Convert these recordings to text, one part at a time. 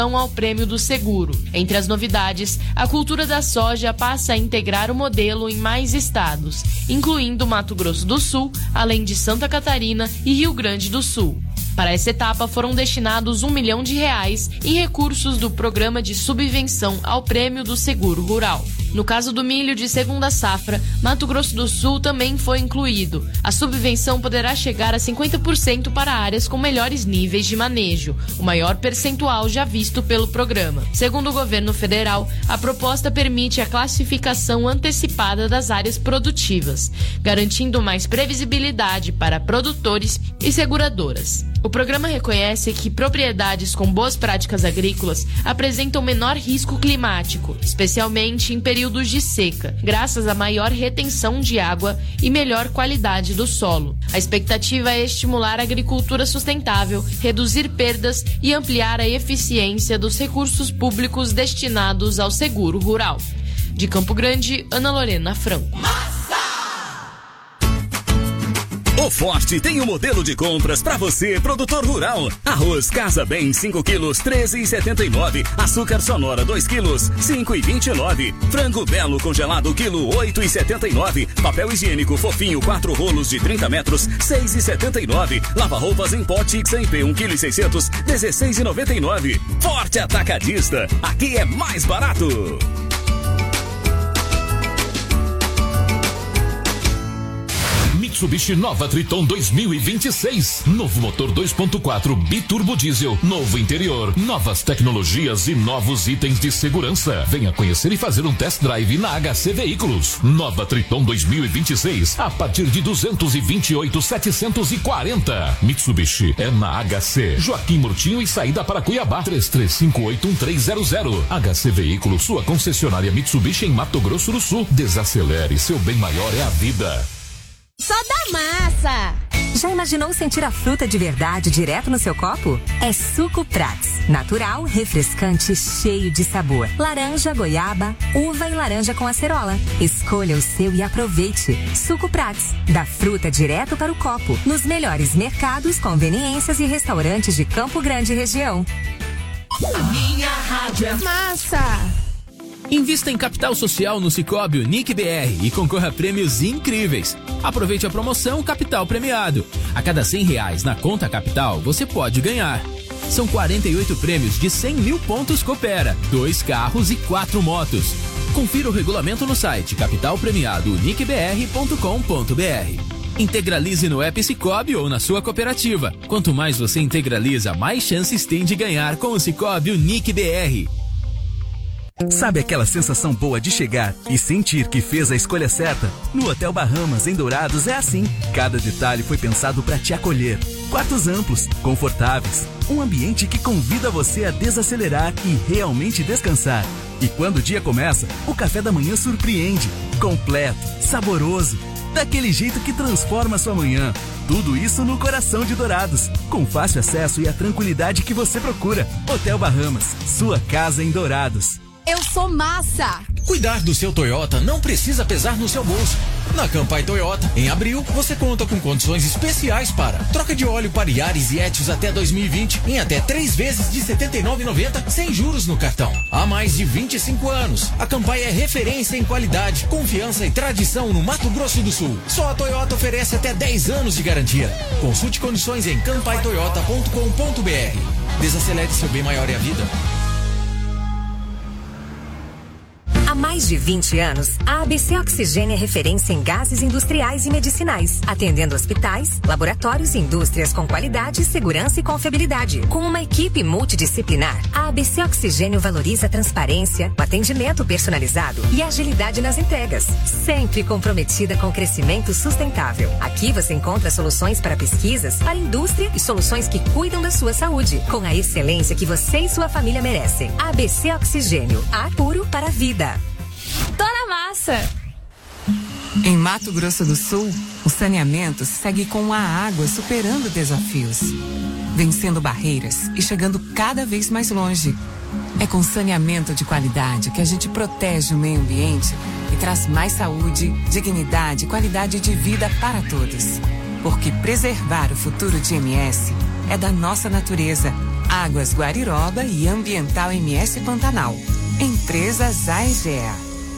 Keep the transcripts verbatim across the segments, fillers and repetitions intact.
ao prêmio do seguro. Entre as novidades, a cultura da soja passa a integrar o modelo em mais estados, incluindo Mato Grosso do Sul, além de Santa Catarina e Rio Grande do Sul. Para essa etapa foram destinados um milhão de reais em recursos do Programa de Subvenção ao Prêmio do Seguro Rural. No caso do milho de segunda safra, Mato Grosso do Sul também foi incluído. A subvenção poderá chegar a cinquenta por cento para áreas com melhores níveis de manejo, o maior percentual já visto pelo programa. Segundo o governo federal, a proposta permite a classificação antecipada das áreas produtivas, garantindo mais previsibilidade para produtores e seguradoras. O programa reconhece que propriedades com boas práticas agrícolas apresentam menor risco climático, especialmente em períodos de seca, graças a maior retenção de água e melhor qualidade do solo. A expectativa é estimular a agricultura sustentável, reduzir perdas e ampliar a eficiência dos recursos públicos destinados ao seguro rural. De Campo Grande, Ana Lorena Franco. O Forte tem um modelo de compras para você, produtor rural. Arroz Casa Bem, cinco quilos, treze reais e setenta e nove centavos. Açúcar Sonora, dois quilos, cinco reais e vinte e nove centavos. Frango Belo congelado, quilo, oito reais e setenta e nove centavos. Papel higiênico fofinho, quatro rolos de trinta metros, seis reais e setenta e nove centavos. Lava-roupas em pote X M P, um quilo e seiscentos, dezesseis reais e noventa e nove centavos. Forte Atacadista, aqui é mais barato. Mitsubishi Nova Triton dois mil e vinte e seis. Novo motor dois ponto quatro biturbo diesel, novo interior, novas tecnologias e novos itens de segurança. Venha conhecer e fazer um test drive na H C Veículos. Nova Triton dois mil e vinte e seis, a partir de duzentos e vinte e oito mil setecentos e quarenta. Mitsubishi é na H C. Joaquim Murtinho e saída para Cuiabá. três três cinco oito um três zero zero. H C Veículos, sua concessionária Mitsubishi em Mato Grosso do Sul. Desacelere, seu bem maior é a vida. Só da massa! Já imaginou sentir a fruta de verdade direto no seu copo? É Suco Prats. Natural, refrescante, cheio de sabor. Laranja, goiaba, uva e laranja com acerola. Escolha o seu e aproveite. Suco Prats. Da fruta direto para o copo. Nos melhores mercados, conveniências e restaurantes de Campo Grande e região. Minha rádio é massa! Invista em capital social no Sicoob Unique B R e concorra a prêmios incríveis. Aproveite a promoção Capital Premiado. A cada cem reais na conta Capital, você pode ganhar. São quarenta e oito prêmios de cem mil pontos Coopera, dois carros e quatro motos. Confira o regulamento no site capital premiado unique b r ponto com ponto b r. Integralize no app Sicoob ou na sua cooperativa. Quanto mais você integraliza, mais chances tem de ganhar com o Sicoob Unique B R. Sabe aquela sensação boa de chegar e sentir que fez a escolha certa? No Hotel Bahamas, em Dourados, é assim. Cada detalhe foi pensado para te acolher. Quartos amplos, confortáveis, um ambiente que convida você a desacelerar e realmente descansar. E quando o dia começa, o café da manhã surpreende. Completo, saboroso, daquele jeito que transforma a sua manhã. Tudo isso no coração de Dourados, com fácil acesso e a tranquilidade que você procura. Hotel Bahamas, sua casa em Dourados. Eu sou massa! Cuidar do seu Toyota não precisa pesar no seu bolso. Na Campai Toyota, em abril, você conta com condições especiais para troca de óleo para Yaris e Etios até dois mil e vinte em até três vezes de setenta e nove reais e noventa centavos sem juros no cartão. Há mais de vinte e cinco anos, a Campai é referência em qualidade, confiança e tradição no Mato Grosso do Sul. Só a Toyota oferece até dez anos de garantia. Consulte condições em campai toyota ponto com ponto b r. Desacelere seu bem maior é a vida. Há mais de vinte anos, a A B C Oxigênio é referência em gases industriais e medicinais, atendendo hospitais, laboratórios e indústrias com qualidade, segurança e confiabilidade. Com uma equipe multidisciplinar, a A B C Oxigênio valoriza a transparência, o atendimento personalizado e a agilidade nas entregas, sempre comprometida com o crescimento sustentável. Aqui você encontra soluções para pesquisas, para a indústria e soluções que cuidam da sua saúde, com a excelência que você e sua família merecem. A B C Oxigênio, ar puro para a vida. Tô na massa! Em Mato Grosso do Sul, o saneamento segue com a água superando desafios, vencendo barreiras e chegando cada vez mais longe. É com saneamento de qualidade que a gente protege o meio ambiente e traz mais saúde, dignidade e qualidade de vida para todos. Porque preservar o futuro de M S é da nossa natureza. Águas Guariroba e Ambiental M S Pantanal. Empresas Aegea.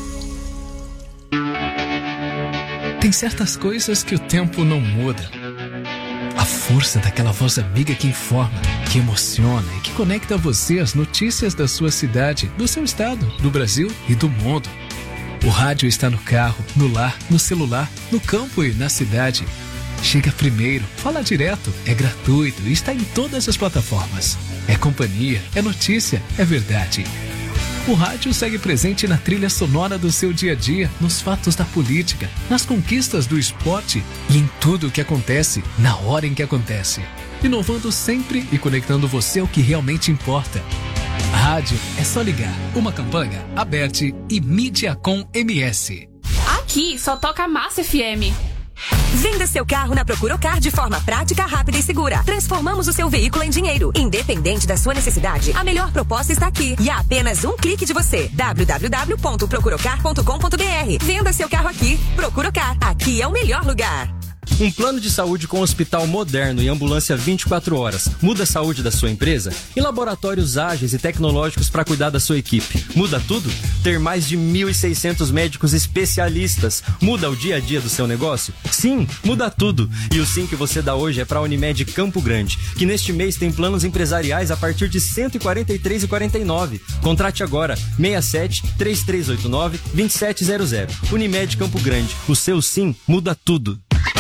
Tem certas coisas que o tempo não muda. A força daquela voz amiga que informa, que emociona e que conecta você às notícias da sua cidade, do seu estado, do Brasil e do mundo. O rádio está no carro, no lar, no celular, no campo e na cidade. Chega primeiro, fala direto, é gratuito e está em todas as plataformas. É companhia, é notícia, é verdade. O rádio segue presente na trilha sonora do seu dia a dia, nos fatos da política, nas conquistas do esporte e em tudo o que acontece, na hora em que acontece. Inovando sempre e conectando você ao que realmente importa. Rádio é só ligar. Uma campanha, Aberte e Mídiacom M S. Aqui só toca Massa F M. Venda seu carro na Procuracar de forma prática, rápida e segura. Transformamos o seu veículo em dinheiro. Independente da sua necessidade, a melhor proposta está aqui. E há apenas um clique de você. w w w ponto procuracar ponto com ponto b r. Venda seu carro aqui. Procuracar. Aqui é o melhor lugar. Um plano de saúde com hospital moderno e ambulância vinte e quatro horas muda a saúde da sua empresa? E laboratórios ágeis e tecnológicos para cuidar da sua equipe? Muda tudo? Ter mais de mil e seiscentos médicos especialistas muda o dia a dia do seu negócio? Sim, muda tudo. E o sim que você dá hoje é para a Unimed Campo Grande, que neste mês tem planos empresariais a partir de cento e quarenta e três reais e quarenta e nove centavos. Contrate agora seis sete, três três oito nove, dois sete zero zero. Unimed Campo Grande. O seu sim muda tudo.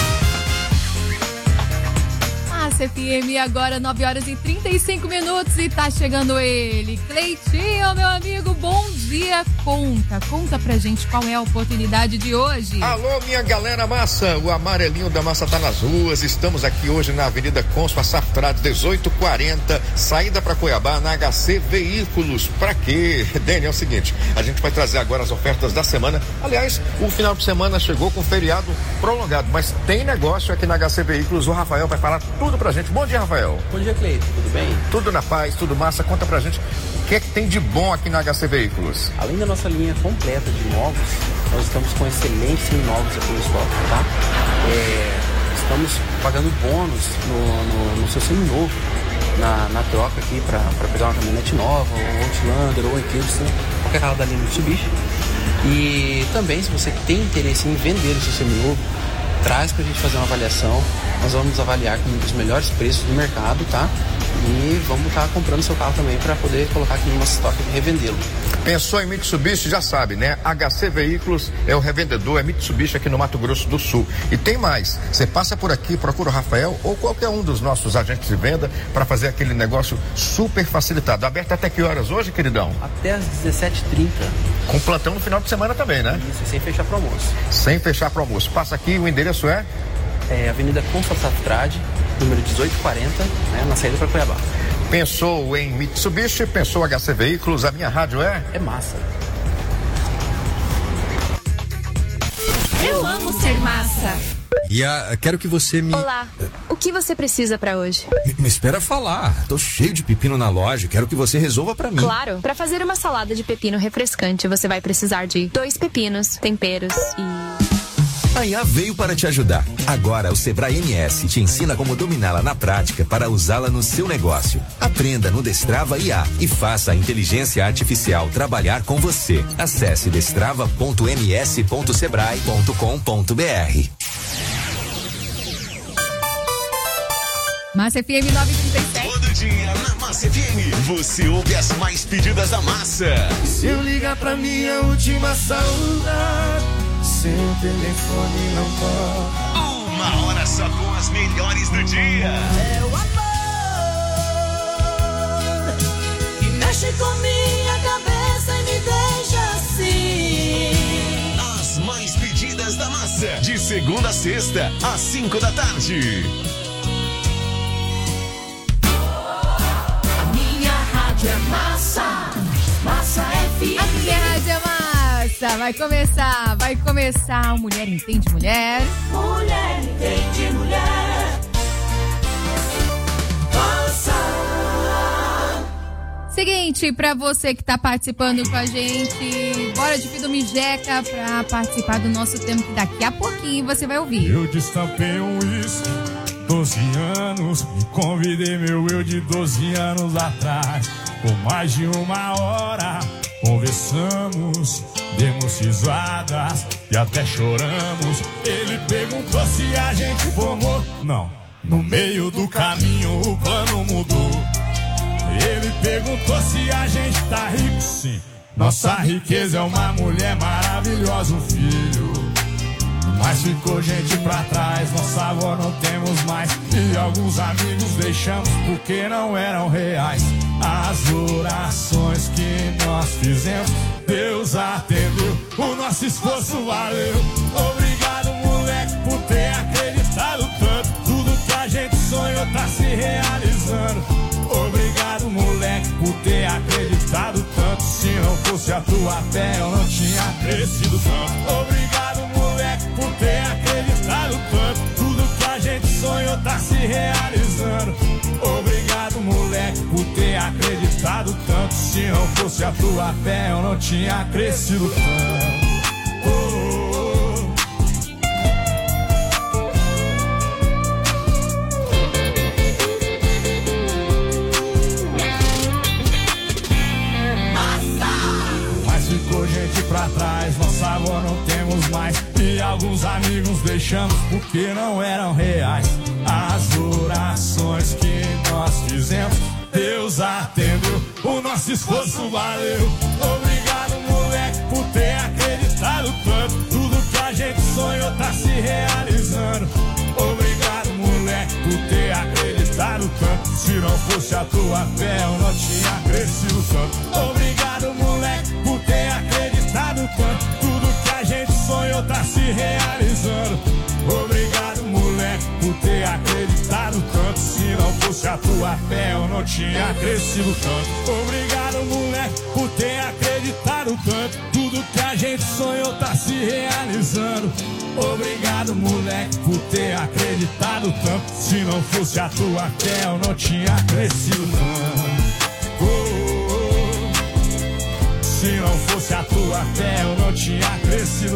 F M, agora nove horas e trinta e cinco minutos e tá chegando ele, Cleitinho, meu amigo, bom dia, conta, conta pra gente qual é a oportunidade de hoje. Alô, minha galera massa, o amarelinho da massa tá nas ruas, estamos aqui hoje na Avenida Consul Sartrade dezoito quarenta, saída pra Cuiabá, na H C Veículos. Pra quê? Dani, é o seguinte, a gente vai trazer agora as ofertas da semana, aliás, o final de semana chegou com feriado prolongado, mas tem negócio aqui na H C Veículos, o Rafael vai falar tudo pra gente. Bom dia, Rafael. Bom dia, Cleiton. Tudo bem? Tudo na paz, tudo massa. Conta pra gente o que é que tem de bom aqui na H C Veículos. Além da nossa linha completa de novos, nós estamos com excelentes novos aqui no estoque, tá? É, estamos pagando bônus no, no, no seu seminovo, na, na troca aqui pra, pra pegar uma caminhonete nova, ou Outlander, ou Eclipse, qualquer carro da linha Mitsubishi. E também, se você tem interesse em vender o seu seminovo, traz pra gente fazer uma avaliação. Nós vamos avaliar com um dos melhores preços do mercado, tá? E vamos estar comprando seu carro também para poder colocar aqui no nosso estoque e revendê-lo. Pensou em Mitsubishi, já sabe, né? H C Veículos é o revendedor, é Mitsubishi aqui no Mato Grosso do Sul. E tem mais, você passa por aqui, procura o Rafael ou qualquer um dos nossos agentes de venda para fazer aquele negócio super facilitado. Aberto até que horas hoje, queridão? Até às dezessete e trinta. Com plantão no final de semana também, né? Isso, sem fechar pro almoço. Sem fechar pro almoço. Passa aqui, o endereço é? É Avenida Consul Sartrade, número dezoito quarenta, né, na saída para Cuiabá. Pensou em Mitsubishi, pensou H C Veículos, a minha rádio é? É massa. Eu amo ser massa. E a, quero que você me... Olá, o que você precisa pra hoje? Me, me espera falar, tô cheio de pepino na loja, quero que você resolva pra mim. Claro, pra fazer uma salada de pepino refrescante, você vai precisar de dois pepinos, temperos e... A I A veio para te ajudar. Agora o Sebrae M S te ensina como dominá-la na prática para usá-la no seu negócio. Aprenda no Destrava I A e faça a inteligência artificial trabalhar com você. Acesse destrava ponto m s ponto sebrae ponto com ponto b r. Massa F M nove trinta e sete. Todo dia na Massa F M, você ouve as mais pedidas da massa. Se eu ligar pra minha última saudade, seu telefone não toca. Uma hora só com as melhores do dia. É o amor que mexe com minha cabeça e me deixa assim. As mais pedidas da massa, de segunda a sexta, às cinco da tarde. A minha rádio é massa. Massa F M. A minha rádio é massa. Vai começar, vai começar o Mulher Entende Mulher. Mulher Entende Mulher. Massa. Seguinte, pra você que tá participando com a gente, bora de Fido Mijeca pra participar do nosso tema que daqui a pouquinho você vai ouvir. Eu destapei um uísque doze anos, me convidei meu eu de doze anos atrás. Por mais de uma hora conversamos, demos risadas e até choramos. Ele perguntou se a gente formou. Não, no meio do caminho o plano mudou. Ele perguntou se a gente tá rico. Sim, nossa riqueza é uma mulher maravilhosa, um filho. Mas ficou gente pra trás, nossa avó não temos mais. E alguns amigos deixamos porque não eram reais. As orações que nós fizemos, Deus atendeu, o nosso esforço valeu. Obrigado, moleque, por ter acreditado tanto. Tudo que a gente sonhou tá se realizando. Obrigado, moleque, por ter acreditado tanto. Se não fosse a tua fé, eu não tinha crescido tanto. Obrigado, moleque, por ter acreditado tanto. Tudo que a gente sonhou tá se realizando. Obrigado, moleque, por ter acreditado tanto. Se não fosse a tua fé, eu não tinha crescido tanto. Gente pra trás, nossa avó não temos mais. E alguns amigos deixamos porque não eram reais. As orações que nós fizemos, Deus atendeu, o nosso esforço valeu. Obrigado, moleque, por ter acreditado tanto. Tudo que a gente sonhou tá se realizando. Obrigado, moleque, por ter acreditado tanto. Se não fosse a tua fé, eu não tinha crescido tanto. Obrigado, moleque, por ter acreditado tanto. Tudo que a gente sonhou tá se realizando. Obrigado, moleque, por ter acreditado tanto. Se não fosse a tua fé, eu não tinha crescido tanto. Obrigado, moleque, por ter acreditado tanto. Tudo que a gente sonhou tá se realizando. Obrigado, moleque, por ter acreditado tanto. Se não fosse a tua fé, eu não tinha crescido tanto. Oh, oh, oh. Se não fosse a tua fé, eu não tinha crescido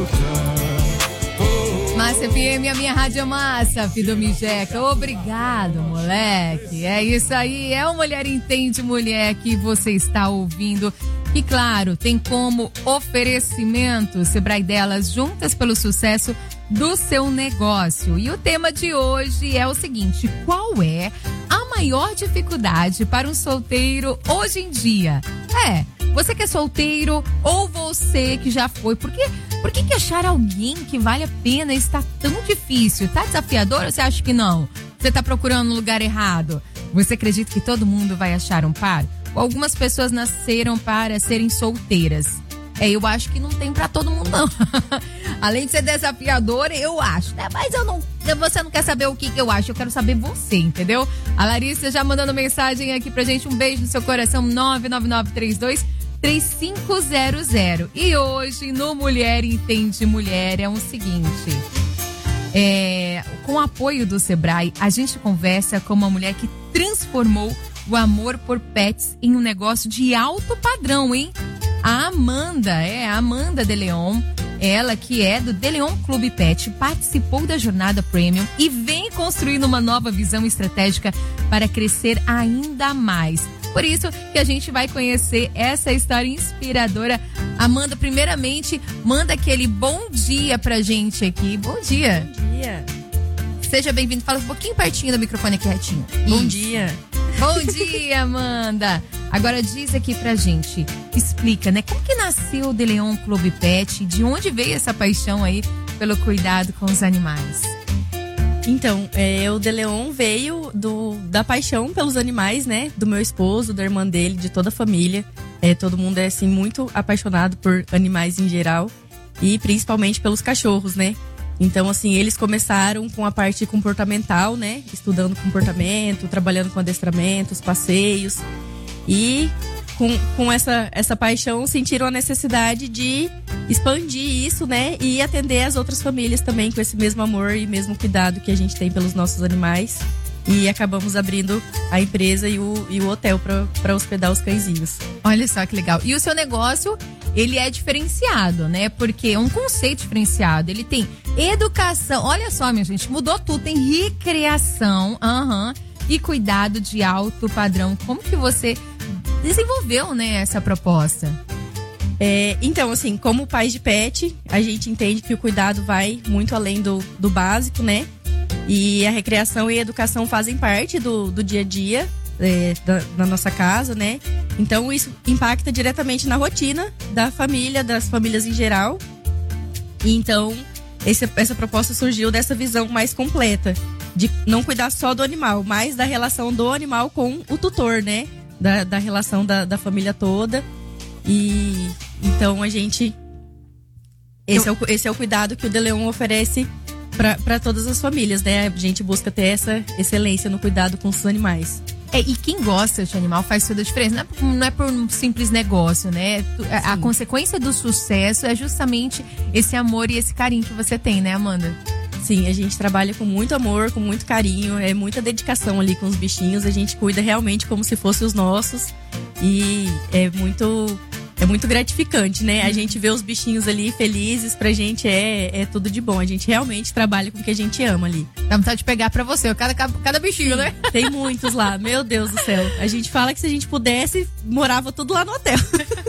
tanto. Oh, oh. Massa F M, a minha rádio é massa, Fidomijeca. Obrigado, moleque. É isso aí, é o Mulher Entende Mulher que você está ouvindo. E claro, tem como oferecimento Sebrae Delas, juntas pelo sucesso do seu negócio. E o tema de hoje é o seguinte: qual é a maior dificuldade para um solteiro hoje em dia? É, você que é solteiro ou você que já foi, por que, por que, que achar alguém que vale a pena está tão difícil? Tá desafiador ou você acha que não? Você tá procurando no lugar errado? Você acredita que todo mundo vai achar um par? Algumas pessoas nasceram para serem solteiras. É, eu acho que não tem pra todo mundo, não. Além de ser desafiador, eu acho, né? Mas eu não, você não quer saber o que, que eu acho, eu quero saber você, entendeu? A Larissa já mandando mensagem aqui pra gente, um beijo no seu coração, nove nove nove três dois três cinco zero zero. E hoje, no Mulher Entende Mulher, é o seguinte... É, com o apoio do Sebrae, a gente conversa com uma mulher que transformou o amor por pets em um negócio de alto padrão, hein? A Amanda, é a Amanda de Leon, ela que é do De Leon Clube Pet, participou da jornada Premium e vem construindo uma nova visão estratégica para crescer ainda mais. Por isso que a gente vai conhecer essa história inspiradora. Amanda, primeiramente, manda aquele bom dia pra gente aqui. Bom dia. Bom dia. Seja bem-vindo. Fala um pouquinho pertinho do microfone aqui retinho. Bom Isso. dia. Bom dia, Amanda. Agora diz aqui pra gente, explica, né? Como que nasceu o De Leon Clube Pet? De onde veio essa paixão aí pelo cuidado com os animais? Então, é, o De Leon veio do, da paixão pelos animais, né? Do meu esposo, da irmã dele, de toda a família. É, todo mundo é, assim, muito apaixonado por animais em geral. E principalmente pelos cachorros, né? Então, assim, eles começaram com a parte comportamental, né? Estudando comportamento, trabalhando com adestramentos, passeios. E com, com essa, essa paixão sentiram a necessidade de expandir isso, né? E atender as outras famílias também com esse mesmo amor e mesmo cuidado que a gente tem pelos nossos animais. e acabamos abrindo a empresa e o, e o hotel para hospedar os cãezinhos. Olha só que legal. E o seu negócio, ele é diferenciado, né? Porque é um conceito diferenciado. Ele tem educação. Olha só, minha gente, mudou tudo. Tem recreação, aham, e cuidado de alto padrão. Como que você desenvolveu, né, essa proposta? É, então, assim, como pais de pet, a gente entende que o cuidado vai muito além do, do básico, né? E a recreação e a educação fazem parte do, do dia a dia é, da, da nossa casa, né? Então, isso impacta diretamente na rotina da família, das famílias em geral. E então, esse, essa proposta surgiu dessa visão mais completa, de não cuidar só do animal, mas da relação do animal com o tutor, né? Da, da relação da, da família toda. E então a gente. Esse, Eu... é, o, esse é o cuidado que o De Leon oferece para todas as famílias, né? A gente busca ter essa excelência no cuidado com os animais. É, e quem gosta de animal faz toda a diferença. Não é, por, não é por um simples negócio, né? A, a consequência do sucesso é justamente esse amor e esse carinho que você tem, né, Amanda? Sim, a gente trabalha com muito amor, com muito carinho, é muita dedicação ali com os bichinhos. A gente cuida realmente como se fossem os nossos. E é muito... É muito gratificante, né? A gente vê os bichinhos ali felizes, pra gente é, é tudo de bom. A gente realmente trabalha com o que a gente ama ali. Dá vontade de pegar pra você, cada, cada bichinho, Sim, né? Tem muitos lá, meu Deus do céu. A gente fala que se a gente pudesse, morava tudo lá no hotel.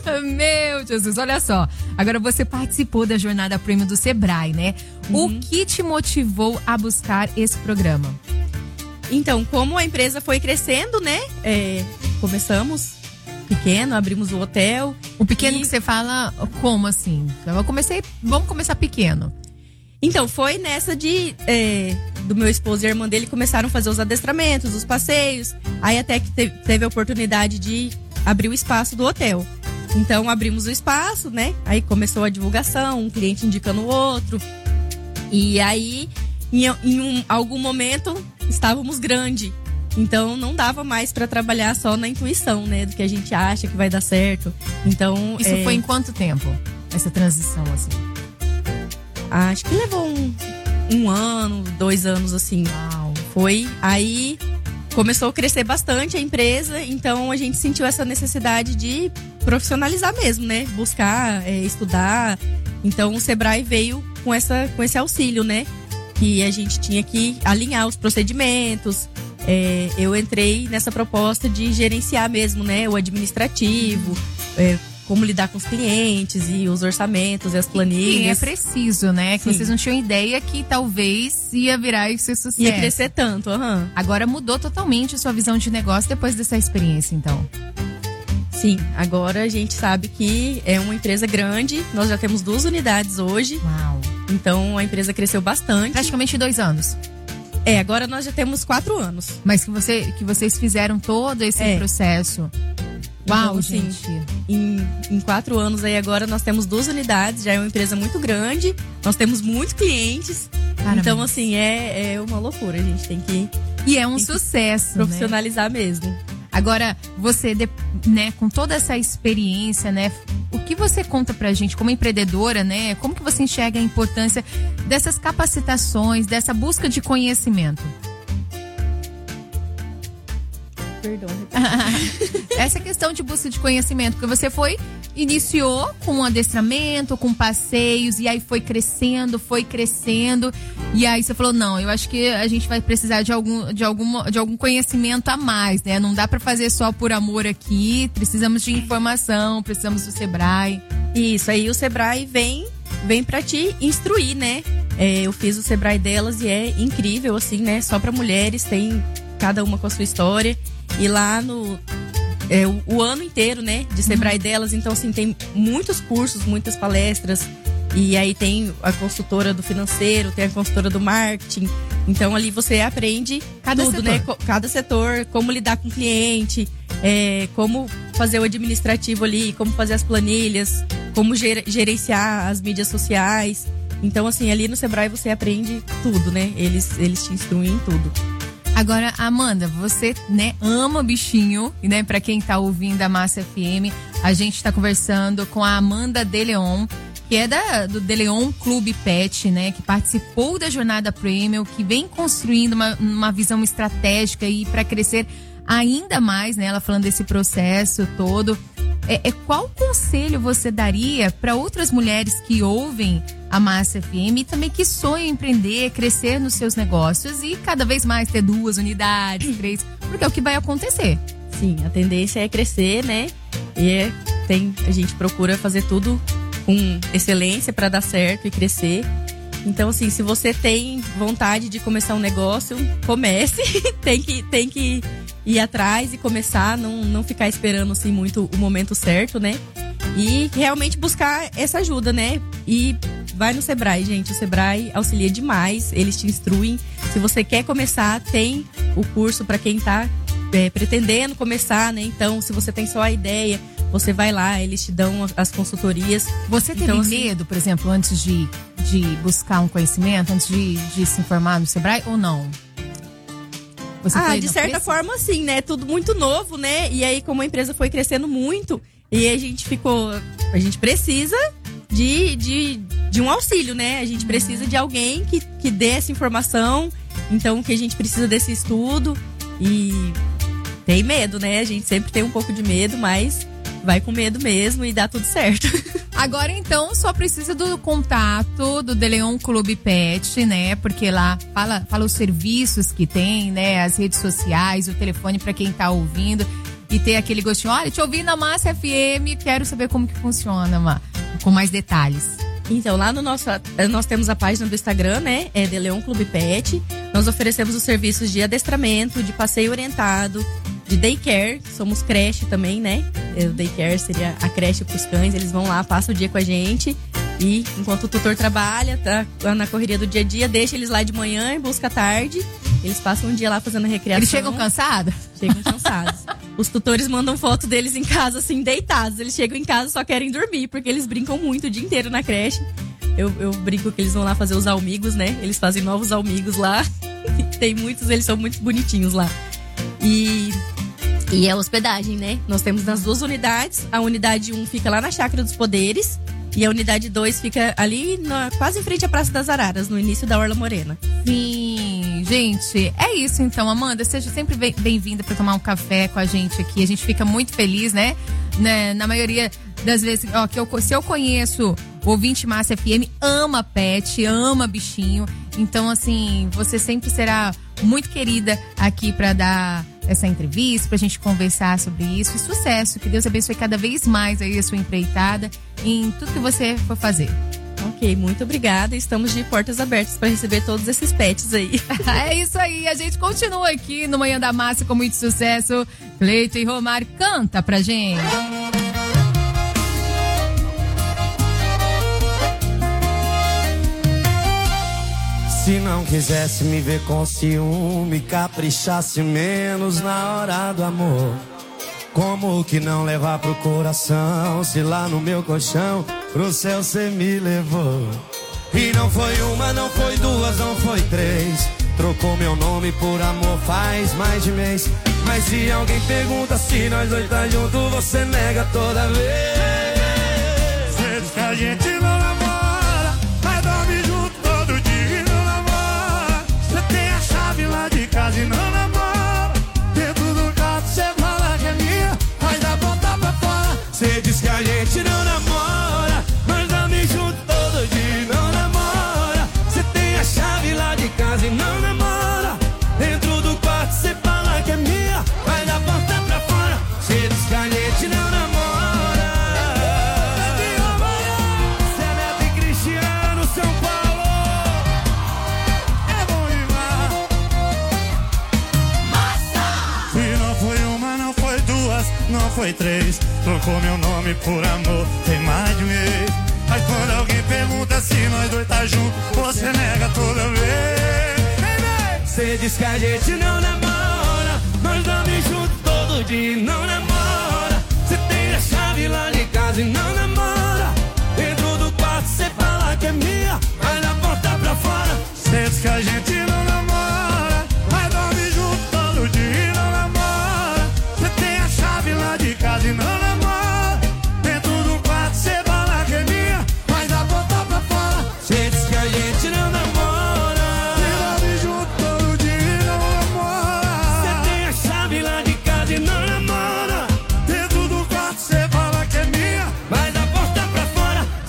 Meu Jesus, olha só. Agora você participou da Jornada Prêmio do Sebrae, né? Uhum. O que te motivou a buscar esse programa? Então, como a empresa foi crescendo, né? É, começamos... pequeno, abrimos o hotel. O pequeno e... que você fala, como assim? Eu comecei, vamos começar pequeno. Então, foi nessa de é, do meu esposo e a irmã dele começaram a fazer os adestramentos, os passeios. Aí até que teve, teve a oportunidade de abrir o espaço do hotel. Então, abrimos o espaço, né? Aí começou a divulgação, um cliente indicando o outro. E aí, em, em um, algum momento, estávamos grande. Então, não dava mais para trabalhar só na intuição, né? Do que a gente acha que vai dar certo. Então, isso é... foi em quanto tempo? Essa transição, assim? Acho que levou um, um ano, dois anos, assim. Uau. Foi. Aí, começou a crescer bastante a empresa. Então, a gente sentiu essa necessidade de profissionalizar mesmo, né? Buscar, é, estudar. Então, o Sebrae veio com, essa, com esse auxílio, né? Que a gente tinha que alinhar os procedimentos. É, eu entrei nessa proposta de gerenciar mesmo, né, o administrativo, é, como lidar com os clientes e os orçamentos e as planilhas. E é preciso, né? Que Sim. vocês não tinham ideia que talvez ia virar esse sucesso. Ia crescer tanto, aham. Uhum. Agora mudou totalmente a sua visão de negócio depois dessa experiência, então. Sim, agora a gente sabe que é uma empresa grande, nós já temos duas unidades hoje. Uau! Então a empresa cresceu bastante. Praticamente dois anos. É, agora nós já temos quatro anos. Mas que, você, que vocês fizeram todo esse é. processo. Uau, então, gente. Sim, em, em quatro anos aí agora nós temos duas unidades, já é uma empresa muito grande, nós temos muitos clientes. Caramba. Então, assim, é, é uma loucura, a gente tem que... E é um sucesso, profissionalizar, né? Mesmo. Agora, você, né, com toda essa experiência, né, o que você conta pra gente como empreendedora, né? Como que você enxerga a importância dessas capacitações, dessa busca de conhecimento? Perdão. Essa questão de busca de conhecimento, porque você foi, iniciou com um adestramento, com passeios, e aí foi crescendo, foi crescendo, e aí você falou, não, eu acho que a gente vai precisar de algum, de algum, de algum conhecimento a mais, né? Não dá pra fazer só por amor aqui, precisamos de informação, precisamos do Sebrae. Isso, aí o Sebrae vem, vem pra te instruir, né? É, eu fiz o Sebrae delas e é incrível, assim, né? Só pra mulheres, tem cada uma com a sua história. E lá no é, o, o ano inteiro, né, de Sebrae uhum. delas, então assim, tem muitos cursos, muitas palestras. E aí tem a consultora do financeiro, tem a consultora do marketing. Então ali você aprende cada tudo, setor. né? Cada setor, como lidar com o cliente, é, como fazer o administrativo ali, como fazer as planilhas, como ger- gerenciar as mídias sociais. Então assim, ali no Sebrae você aprende tudo, né? Eles, eles te instruem em tudo. Agora, Amanda, você, né, ama bichinho, e, né, pra quem tá ouvindo a Massa F M, a gente tá conversando com a Amanda De Leon, que é da, do DeLeon Clube Pet, né? Que participou da jornada Premium, que vem construindo uma, uma visão estratégica aí para crescer ainda mais, né? Ela falando desse processo todo. É, é, qual conselho você daria para outras mulheres que ouvem a Massa F M e também que sonham em empreender, crescer nos seus negócios e cada vez mais ter duas unidades, três, porque é o que vai acontecer. Sim, a tendência é crescer, né? E é, tem, a gente procura fazer tudo com excelência para dar certo e crescer. Então, assim, se você tem vontade de começar um negócio, comece. tem que, tem que ir atrás e começar, não, não ficar esperando, assim, muito o momento certo, né? E realmente buscar essa ajuda, né? E vai no Sebrae, gente. O Sebrae auxilia demais, eles te instruem. Se você quer começar, tem o curso para quem tá é, pretendendo começar, né? Então, se você tem só a ideia, você vai lá, eles te dão as consultorias. Você teve então, medo, por exemplo, antes de, de buscar um conhecimento, antes de, de se informar no Sebrae ou não? Você ah, de certa forma sim, né? Tudo muito novo, né? E aí, como a empresa foi crescendo muito, e a gente ficou... A gente precisa de, de, de um auxílio, né? A gente precisa de alguém que, que dê essa informação. Então, que a gente precisa desse estudo. E tem medo, né? A gente sempre tem um pouco de medo, mas vai com medo mesmo e dá tudo certo. Agora, então, só precisa do contato do DeLeon Clube Pet, né? Porque lá fala, fala os serviços que tem, né? As redes sociais, o telefone para quem tá ouvindo. E ter aquele gostinho, olha, te ouvi na Massa F M, quero saber como que funciona, Má, com mais detalhes. Então, lá no nosso, nós temos a página do Instagram, né? É DeLeon Clube Pet. Nós oferecemos os serviços de adestramento, de passeio orientado, de daycare, somos creche também, né? O daycare seria a creche para os cães, eles vão lá, passam o dia com a gente e enquanto o tutor trabalha, tá na correria do dia a dia, deixa eles lá de manhã e busca à tarde, eles passam um dia lá fazendo recreação. Eles chegam cansados? Chegam cansados. Os tutores mandam foto deles em casa, assim, deitados, eles chegam em casa e só querem dormir, porque eles brincam muito o dia inteiro na creche. Eu, eu brinco que eles vão lá fazer os almigos, né? Eles fazem novos almigos lá, tem muitos, eles são muito bonitinhos lá. E... E é hospedagem, né? Nós temos nas duas unidades. A unidade um fica lá na Chácara dos Poderes. E a unidade dois fica ali, na, quase em frente à Praça das Araras, no início da Orla Morena. Sim, gente, é isso então. Amanda, seja sempre bem-vinda para tomar um café com a gente aqui. A gente fica muito feliz, né? né? Na maioria das vezes, ó, que eu, se eu conheço o ouvinte Massa F M, ama pet, ama bichinho. Então, assim, você sempre será muito querida aqui para dar essa entrevista, pra gente conversar sobre isso. E sucesso, que Deus abençoe cada vez mais aí a sua empreitada em tudo que você for fazer. Ok, muito obrigada. Estamos de portas abertas para receber todos esses pets aí. É isso aí, a gente continua aqui no Manhã da Massa com muito sucesso. Cleiton e Romário, canta pra gente. Se não quisesse me ver com ciúme, caprichasse menos na hora do amor. Como que não levar pro coração, se lá no meu colchão pro céu cê me levou? E não foi uma, não foi duas, não foi três. Trocou meu nome por amor faz mais de mês. Mas se alguém pergunta se nós dois tá junto, você nega toda vez. Cê diz que a gente não namora, mas dorme junto todo dia e não namora. Cê tem a chave lá de casa e não namora. Dentro do carro cê fala que é minha, mas dá ponta pra fora. Cê diz que a gente não namora, mas dorme junto todo dia e não namora. Cê tem a chave lá de casa e não namora. Dentro do quarto cê fala que é minha, mas dá ponta pra fora. Cê diz que a gente não namora. Cê é Neto e Cristiano, São Paulo. É bom demais. Massa! Se não foi uma, não foi duas, não foi três. Trocou meu nome por amor, tem mais de um mês. Mas quando alguém pergunta se nós dois tá junto, você nega toda vez. Cê diz que a gente não namora, nós dormimos junto todo dia e não namora. Cê tem a chave lá de casa e não namora. Dentro do quarto cê fala que é minha, mas na porta pra fora. Cê diz que a gente não namora, mas dorme junto todo dia e não namora. Cê tem a chave lá de casa e não namora. Dentro do quarto cê fala que é minha, mas na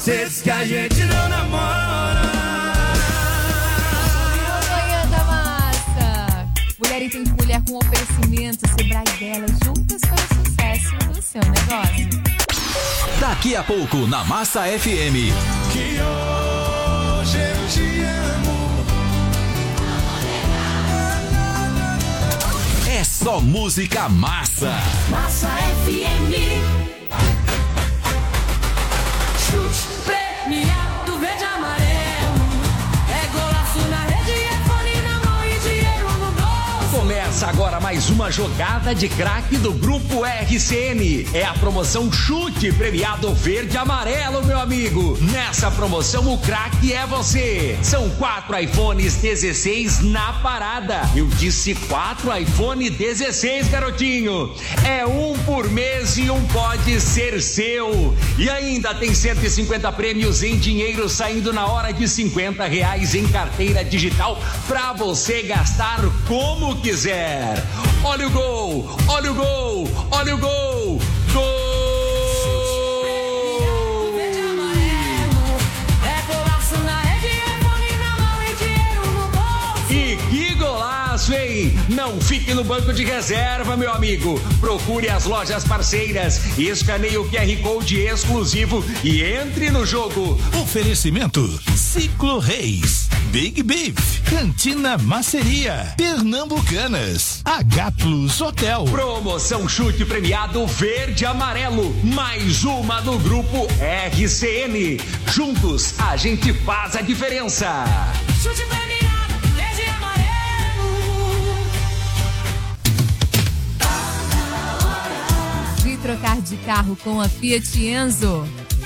Você diz que a gente não namora. Manhã da Massa. Mulher entende mulher com oferecimento. Sebrae dela juntas para o sucesso do seu negócio. Daqui a pouco na Massa F M. Que hoje eu te amo. É só música massa. Massa F M. Chute premiado verde e amarelo. É golaço na rede, é fone na mão e dinheiro no bolso. Começa agora mais uma jogada de craque do Grupo R C N. É a promoção Chute Premiado Verde e Amarelo, meu amigo. Nessa promoção, o craque é você. São quatro iPhones dezesseis na parada. Eu disse quatro iPhone dezesseis, garotinho. É um por mês e um pode ser seu. E ainda tem cento e cinquenta prêmios em dinheiro saindo na hora de cinquenta reais em carteira digital pra você gastar como quiser. Olha o gol, olha o gol, olha o gol, gol! E que golaço, hein? Não fique no banco de reserva, meu amigo. Procure as lojas parceiras, escaneie o Q R Code exclusivo e entre no jogo. Oferecimento Ciclo Reis, Big Beef, Cantina Maceria, Pernambucanas, H Plus Hotel. Promoção Chute Premiado Verde e Amarelo, mais uma do Grupo R C N. Juntos a gente faz a diferença. Chute premiado verde e amarelo. De trocar de carro com a Fiat Enzo.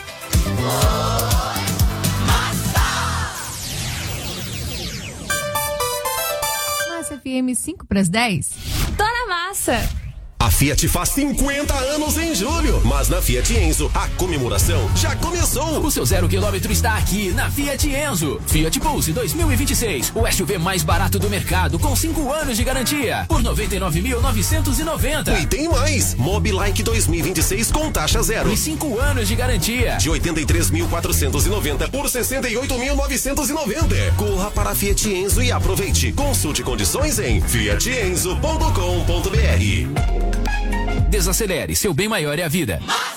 Massa F M cinco para as dez. Tô na massa. A Fiat faz cinquenta anos em julho, mas na Fiat Enzo a comemoração já começou. O seu zero quilômetro está aqui na Fiat Enzo. Fiat Pulse dois mil e vinte e seis, o S U V mais barato do mercado com cinco anos de garantia por noventa e nove mil novecentos e noventa. E tem mais, Mobilike dois mil e vinte e seis com taxa zero e cinco anos de garantia de oitenta e três mil quatrocentos e noventa por sessenta e oito mil novecentos e noventa. Corra para a Fiat Enzo e aproveite. Consulte condições em fiat enzo ponto com ponto b r. Desacelere, seu bem maior é a vida.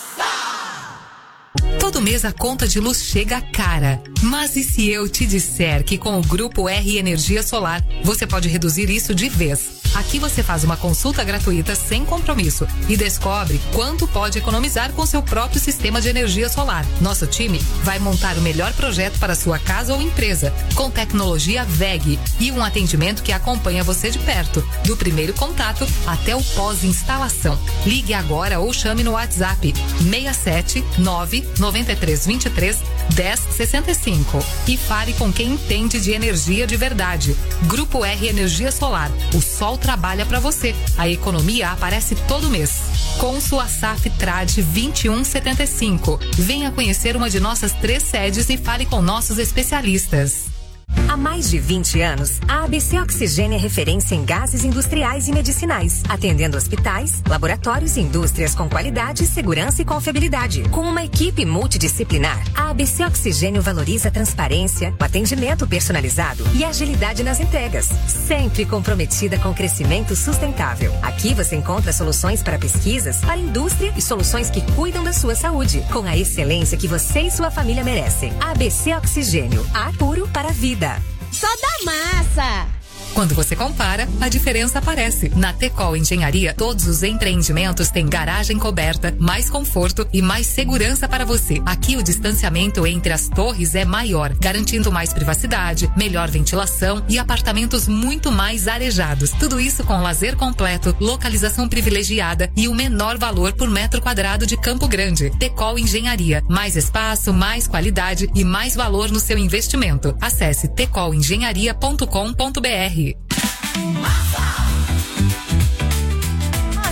Todo mês a conta de luz chega cara. Mas e se eu te disser que com o Grupo R Energia Solar, você pode reduzir isso de vez? Aqui você faz uma consulta gratuita sem compromisso e descobre quanto pode economizar com seu próprio sistema de energia solar. Nosso time vai montar o melhor projeto para sua casa ou empresa, com tecnologia V E G e um atendimento que acompanha você de perto, do primeiro contato até o pós-instalação. Ligue agora ou chame no WhatsApp seis sete nove nove três dois três um zero seis cinco e fale com quem entende de energia de verdade. Grupo R Energia Solar. O sol trabalha para você. A economia aparece todo mês. Com sua S A F Trade vinte e um setenta e cinco. Venha conhecer uma de nossas três sedes e fale com nossos especialistas. Há mais de vinte anos, a A B C Oxigênio é referência em gases industriais e medicinais, atendendo hospitais, laboratórios e indústrias com qualidade, segurança e confiabilidade. Com uma equipe multidisciplinar, a A B C Oxigênio valoriza a transparência, o atendimento personalizado e a agilidade nas entregas, sempre comprometida com o crescimento sustentável. Aqui você encontra soluções para pesquisas, para indústria e soluções que cuidam da sua saúde, com a excelência que você e sua família merecem. A B C Oxigênio, ar puro para a vida. Só da massa. Quando você compara, a diferença aparece. Na Tecol Engenharia, todos os empreendimentos têm garagem coberta, mais conforto e mais segurança para você. Aqui o distanciamento entre as torres é maior, garantindo mais privacidade, melhor ventilação e apartamentos muito mais arejados. Tudo isso com lazer completo, localização privilegiada e o menor valor por metro quadrado de Campo Grande. Tecol Engenharia. Mais espaço, mais qualidade e mais valor no seu investimento. Acesse tecol engenharia ponto com ponto b r. Massa F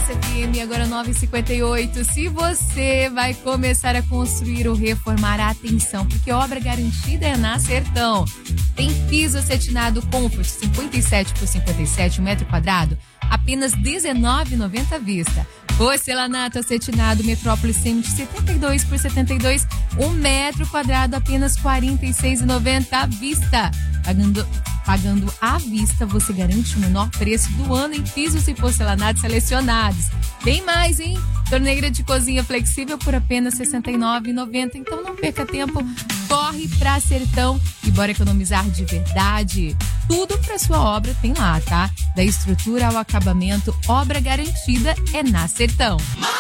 M, agora nove e cinquenta e oito. Se você vai começar a construir ou reformar, atenção, porque obra garantida é na Sertão. Tem piso acetinado Comfort cinquenta e sete por cinquenta e sete, um metro quadrado, apenas dezenove reais e noventa centavos à vista. Porcelanato acetinado Metrópole Cement setenta e dois por setenta e dois, um metro quadrado, apenas quarenta e seis reais e noventa centavos à vista. Pagando, pagando à vista, você garante o menor preço do ano em pisos e porcelanatos selecionados. Tem mais, hein? Torneira de cozinha flexível por apenas sessenta e nove reais e noventa centavos. Então não perca tempo, corre pra Sertão e bora economizar de verdade. Tudo pra sua obra tem lá, tá? Da estrutura ao acabamento, obra garantida é na Sertão.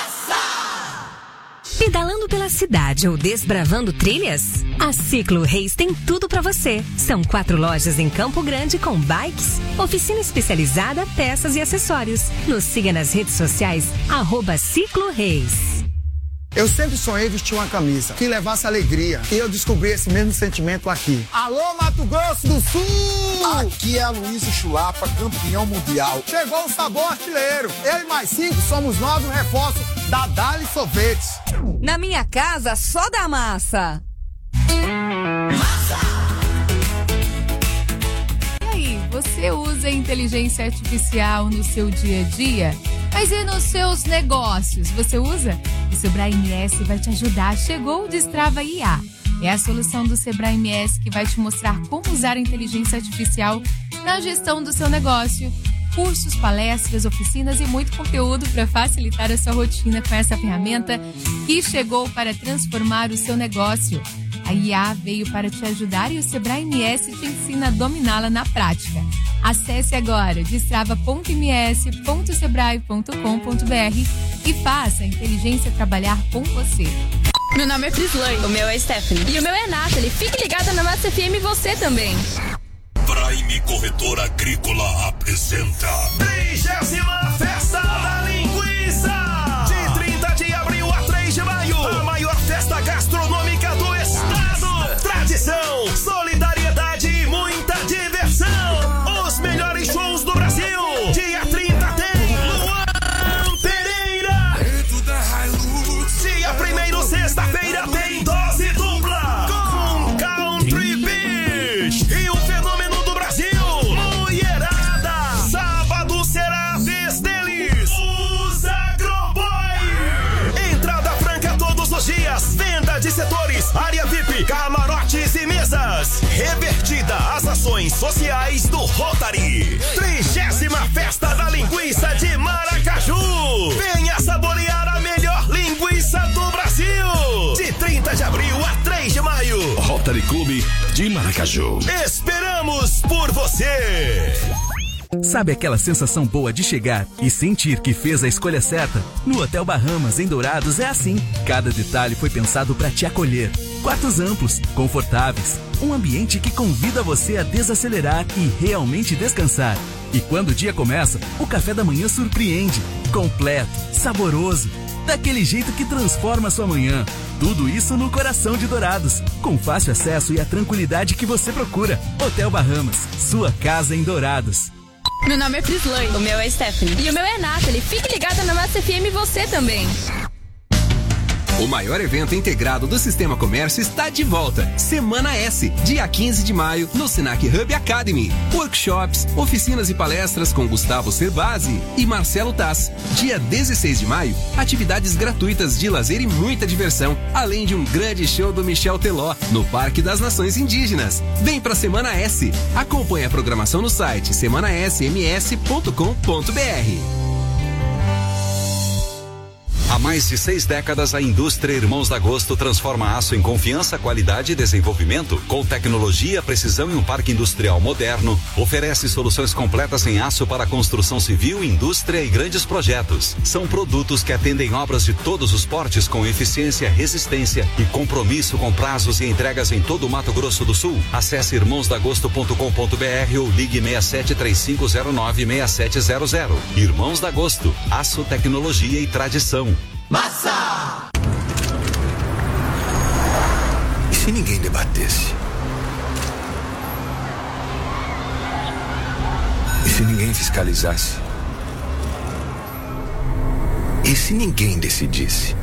Pedalando pela cidade ou desbravando trilhas? A Ciclo Reis tem tudo pra você. São quatro lojas em Campo Grande com bikes, oficina especializada, peças e acessórios. Nos siga nas redes sociais, arroba Ciclo Reis. Eu sempre sonhei vestir uma camisa que levasse alegria. E eu descobri esse mesmo sentimento aqui. Alô, Mato Grosso do Sul! Aqui é Aloysio Chulapa, campeão mundial. Chegou o sabor artilheiro. Eu e mais cinco somos novos reforços da Dali Sorvetes. Na minha casa, só dá massa. E aí, você usa inteligência artificial no seu dia a dia? Mas e nos seus negócios? Você usa? O Sebrae M S vai te ajudar. Chegou o Destrava I A. É a solução do Sebrae M S que vai te mostrar como usar a inteligência artificial na gestão do seu negócio. Cursos, palestras, oficinas e muito conteúdo para facilitar a sua rotina com essa ferramenta que chegou para transformar o seu negócio. A I A veio para te ajudar e o Sebrae M S te ensina a dominá-la na prática. Acesse agora destrava ponto m s ponto sebrae ponto com ponto b r e faça a inteligência trabalhar com você. Meu nome é Prislane. O meu é Stephanie. E o meu é Nathalie. Fique ligada na Massa F M, você também. Prime Corretora Agrícola apresenta trigésima Festa da Linguiça, de trinta de abril a três de maio, a maior festa gastronômica do estado. Tradição, solidariedade e muita diversão. Os melhores shows do Brasil. Dia trinta tem Luan Pereira. Dia primeiro, sexta-feira, tem dose dupla com Country Beach e o fenômeno do Brasil, Mulherada. Sábado será a vez deles, os Agroboy. Entrada franca todos os dias. Venda de setores, área V I P, camarotes e mesas. Revertida às ações sociais do Rotary. Trigésima Festa da Linguiça de Maracaju. Venha saborear a melhor linguiça do Brasil. De trinta de abril a três de maio. Rotary Clube de Maracaju. Esperamos por você. Sabe aquela sensação boa de chegar e sentir que fez a escolha certa? No Hotel Bahamas, em Dourados, é assim. Cada detalhe foi pensado para te acolher. Quartos amplos, confortáveis, um ambiente que convida você a desacelerar e realmente descansar. E quando o dia começa, o café da manhã surpreende. Completo, saboroso, daquele jeito que transforma a sua manhã. Tudo isso no coração de Dourados, com fácil acesso e a tranquilidade que você procura. Hotel Bahamas, sua casa em Dourados. Meu nome é Prislane. O meu é Stephanie. E o meu é Nathalie. Fique ligada na Massa F M, você também. O maior evento integrado do Sistema Comércio está de volta. Semana S, dia quinze de maio, no Senac Hub Academy. Workshops, oficinas e palestras com Gustavo Cerbasi e Marcelo Tass. Dia dezesseis de maio, atividades gratuitas de lazer e muita diversão, além de um grande show do Michel Teló, no Parque das Nações Indígenas. Vem pra Semana S. Acompanhe a programação no site semana s m s ponto com ponto b r. Há mais de seis décadas, a indústria Irmãos da Agosto transforma aço em confiança, qualidade e desenvolvimento. Com tecnologia, precisão e um parque industrial moderno, oferece soluções completas em aço para construção civil, indústria e grandes projetos. São produtos que atendem obras de todos os portes com eficiência, resistência e compromisso com prazos e entregas em todo o Mato Grosso do Sul. Acesse irmãos da agosto ponto com ponto b r ou ligue seis sete três cinco zero nove seis sete zero zero. Irmãos da Agosto, aço, tecnologia e tradição. Massa! E se ninguém debatesse? E se ninguém fiscalizasse? E se ninguém decidisse?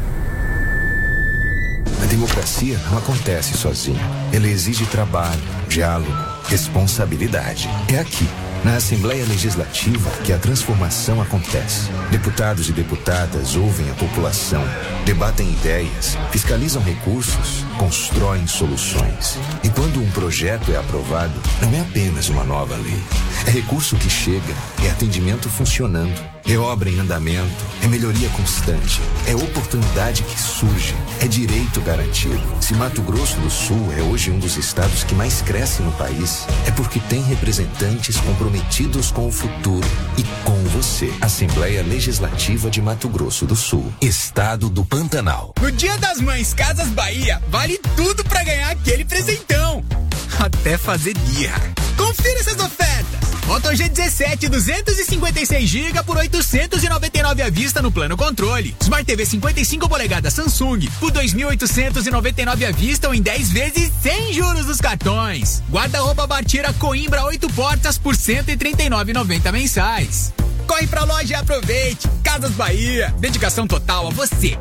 A democracia não acontece sozinha. Ela exige trabalho, diálogo, responsabilidade. É aqui, na Assembleia Legislativa, que a transformação acontece. Deputados e deputadas ouvem a população, debatem ideias, fiscalizam recursos, constroem soluções. E quando um projeto é aprovado, não é apenas uma nova lei. É recurso que chega, é atendimento funcionando, é obra em andamento, é melhoria constante, é oportunidade que surge, é direito garantido. Se Mato Grosso do Sul é hoje um dos estados que mais cresce no país, é porque tem representantes comprometidos com o futuro e com você. Assembleia Legislativa de Mato Grosso do Sul, Estado do Pantanal. No Dia das Mães Casas Bahia, vale tudo pra ganhar aquele presentão. Até fazer birra. Confira essas ofertas. Moto G dezessete duzentos e cinquenta e seis gigabytes por oitocentos e noventa e nove à vista no plano controle. Smart T V cinquenta e cinco polegadas Samsung por dois mil oitocentos e noventa e nove à vista ou em dez vezes sem juros dos cartões. Guarda-roupa Bartira Coimbra oito portas por cento e trinta e nove reais e noventa centavos mensais. Corre pra loja e aproveite. Casas Bahia, dedicação total a você.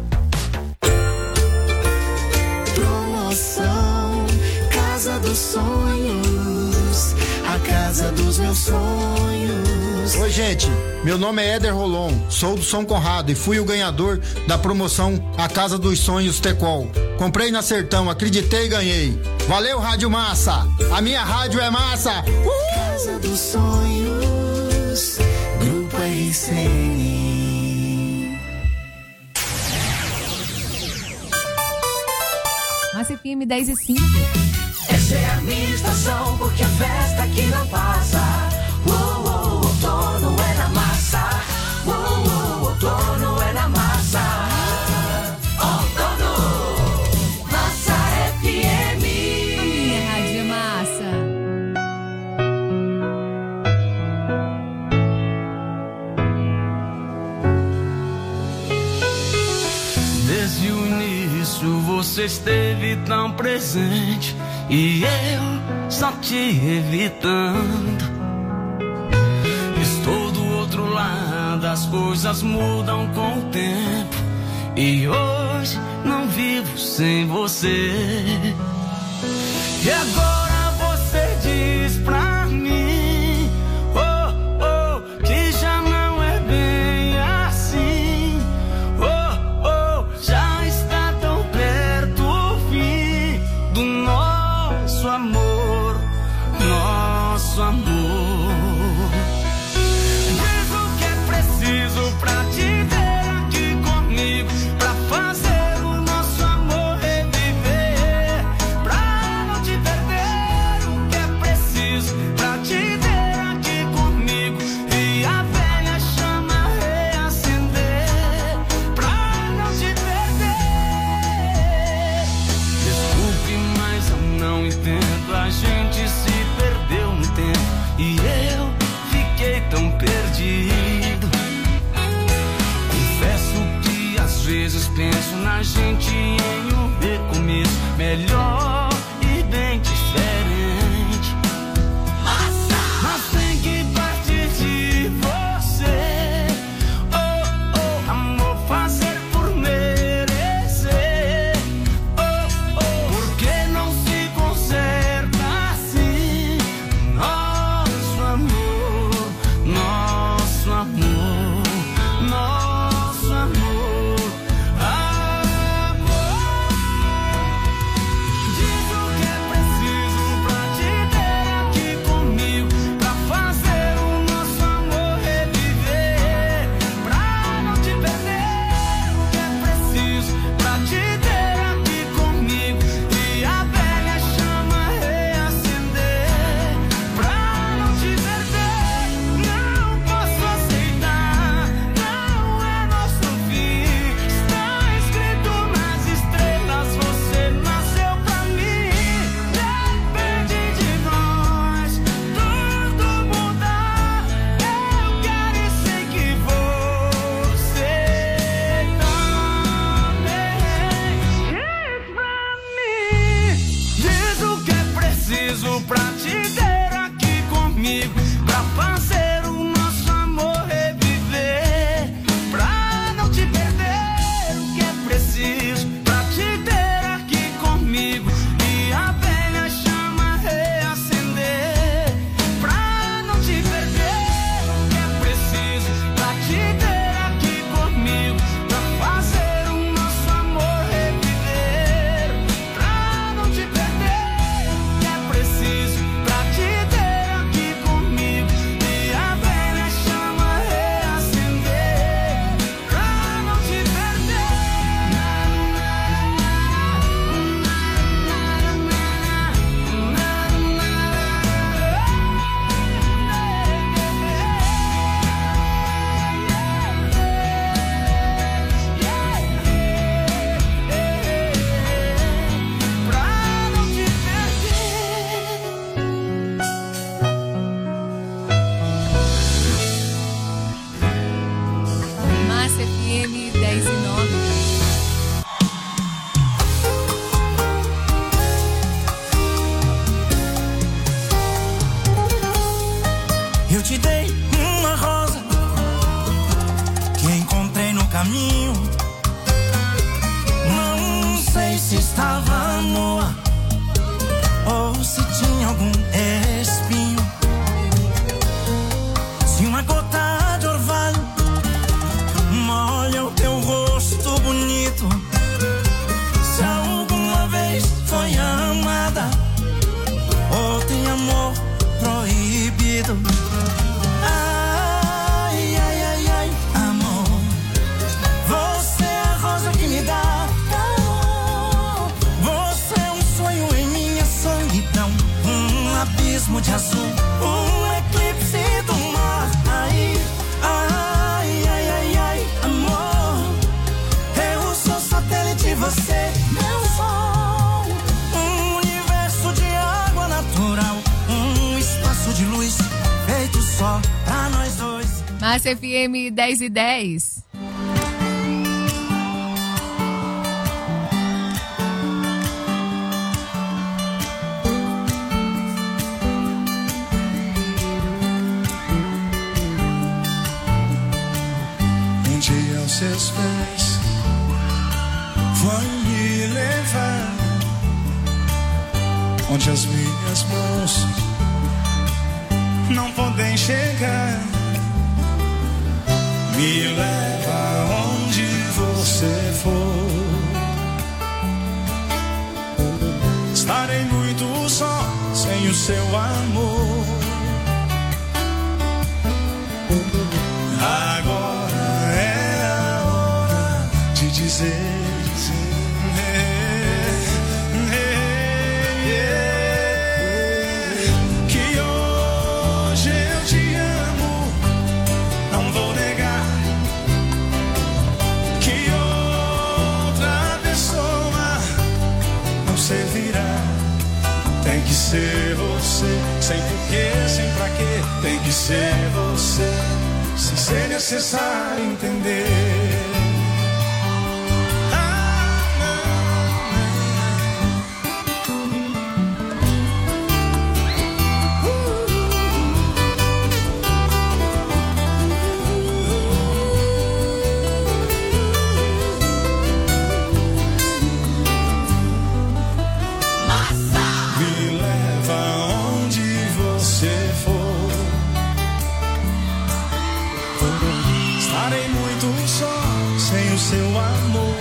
Promoção Casa dos Sonhos, a casa dos meus sonhos. Oi, gente, meu nome é Éder Rolon, sou do São Conrado e fui o ganhador da promoção A Casa dos Sonhos Tecol. Comprei na Sertão, acreditei e ganhei. Valeu, Rádio Massa, a minha rádio é massa. Uh! Casa dos Sonhos, Grupo R C N. Massa F M dez e cinco. Essa é a minha estação, porque a festa aqui não passa. Uou, uou, outono é na massa. Uou, uou, outono é na massa. Outono, Massa F M. A minha rádio é massa. Desde o início você esteve tão presente e eu só te evitando. Estou do outro lado, as coisas mudam com o tempo e hoje não vivo sem você. E agora você diz pra mim, oh, oh, que já não é bem assim. Oh, oh, já está tão perto o fim do nosso amor, nosso amor. Diz o que é preciso pra te ter aqui comigo, pra fazer o nosso amor reviver, pra não te perder. O que é preciso pra te ter aqui comigo e a velha chama reacender, pra não te perder. Desculpe, mas eu não entendo, a gente se perdeu no tempo e eu fiquei tão perdido. Confesso que às vezes penso na gente em um recomeço melhor e bem diferente. Mas tem que partir de você, oh, oh, amor, fazer por merecer. Oh, oh, porque não se conserta amor, ou se tinha algum espinho. Se uma gota de orvalho molha o teu rosto bonito, se alguma vez foi amada ou tem amor proibido. Ai, ai, ai, ai, amor, você é a rosa que me dá calor. Você é um sonho em minha solidão, um abismo de azul, um eclipse do mar. Ai, ai, ai, ai, ai, amor, eu sou satélite, você meu sol, um universo de água natural, um espaço de luz feito só pra nós dois. Massa F M dez e dez. Um dia aos seus pés vai me levar onde as minhas mãos não podem chegar. Me leva onde você for. Estarei muito só sem o seu amor. Agora é a hora de dizer tem que ser você, sem porquê, sem pra quê. Tem que ser você, sem ser necessário entender. Seu amor,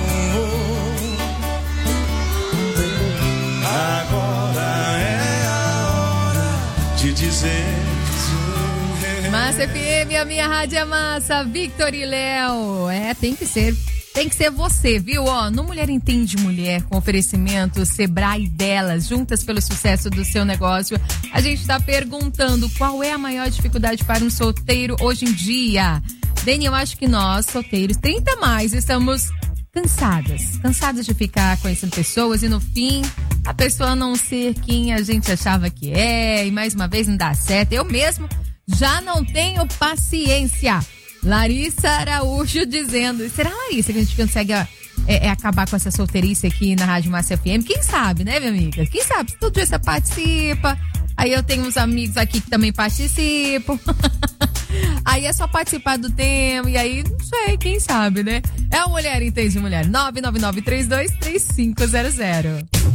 agora é a hora de dizer. Massa F M, a minha rádio é massa. Victor e Léo, é, tem que ser, tem que ser você, viu? Ó, no Mulher Entende Mulher, com oferecimento Sebrae delas, juntas pelo sucesso do seu negócio. A gente tá perguntando qual é a maior dificuldade para um solteiro hoje em dia. Dani, eu acho que nós, solteiros, trinta mais, estamos cansadas. Cansadas de ficar conhecendo pessoas e no fim, a pessoa não ser quem a gente achava que é. E mais uma vez não dá certo. Eu mesmo já não tenho paciência. Larissa Araújo dizendo, será, Larissa, que a gente consegue é, é, acabar com essa solteirice aqui na Rádio Massa F M? Quem sabe, né, minha amiga? Quem sabe? Se todo dia você participa. Aí eu tenho uns amigos aqui que também participam. Aí é só participar do tema, e aí, não sei, quem sabe, né? É a Mulher Entende Mulher. nove nove nove três dois três cinco zero zero.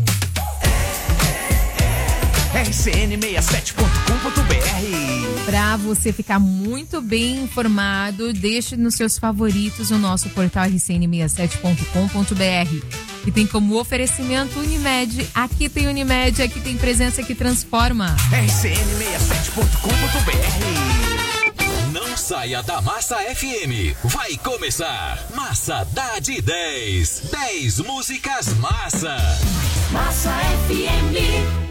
R C N sessenta e sete ponto com ponto B R. Pra você ficar muito bem informado, deixe nos seus favoritos o nosso portal R C N sessenta e sete ponto com ponto B R. Que tem como oferecimento Unimed. Aqui tem Unimed, aqui tem presença que transforma. R C N sessenta e sete ponto com ponto B R. Não saia da Massa F M. Vai começar Massa da de dez. dez músicas massa. Massa F M.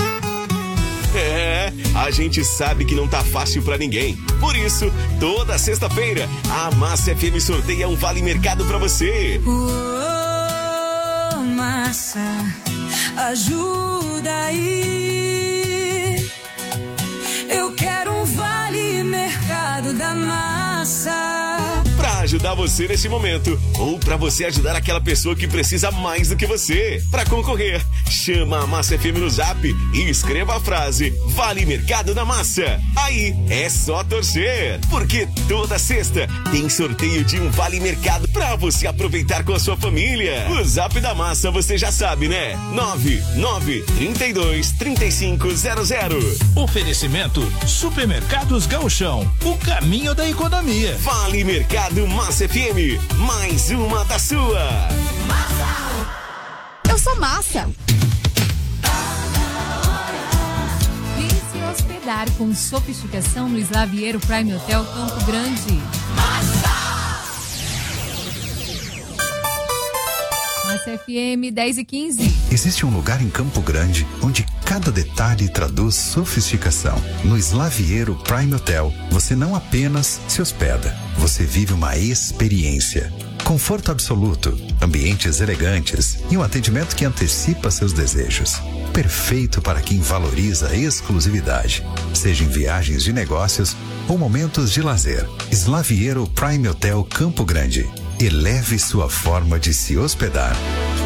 É, a gente sabe que não tá fácil pra ninguém. Por isso, toda sexta-feira, a Massa F M sorteia um vale mercado pra você. Oh, Massa, ajuda aí. Eu quero um vale mercado da Massa. Pra ajudar você neste momento ou para você ajudar aquela pessoa que precisa mais do que você. Para concorrer, chama a Massa F M no Zap e escreva a frase Vale Mercado da Massa. Aí é só torcer, porque toda sexta tem sorteio de um Vale Mercado para você aproveitar com a sua família. O Zap da Massa você já sabe, né? nove nove três dois, três cinco zero zero. Oferecimento Supermercados Gauchão, o caminho da economia. Vale Mercado Massa F M, mais uma da sua. Massa. Eu sou Massa. Vem se hospedar com sofisticação no Slaviero Prime Hotel Campo Grande. Massa. Massa F M dez e quinze. Existe um lugar em Campo Grande onde cada detalhe traduz sofisticação. No Slaviero Prime Hotel, você não apenas se hospeda, você vive uma experiência. Conforto absoluto, ambientes elegantes e um atendimento que antecipa seus desejos. Perfeito para quem valoriza a exclusividade, seja em viagens de negócios ou momentos de lazer. Slaviero Prime Hotel Campo Grande. Eleve sua forma de se hospedar.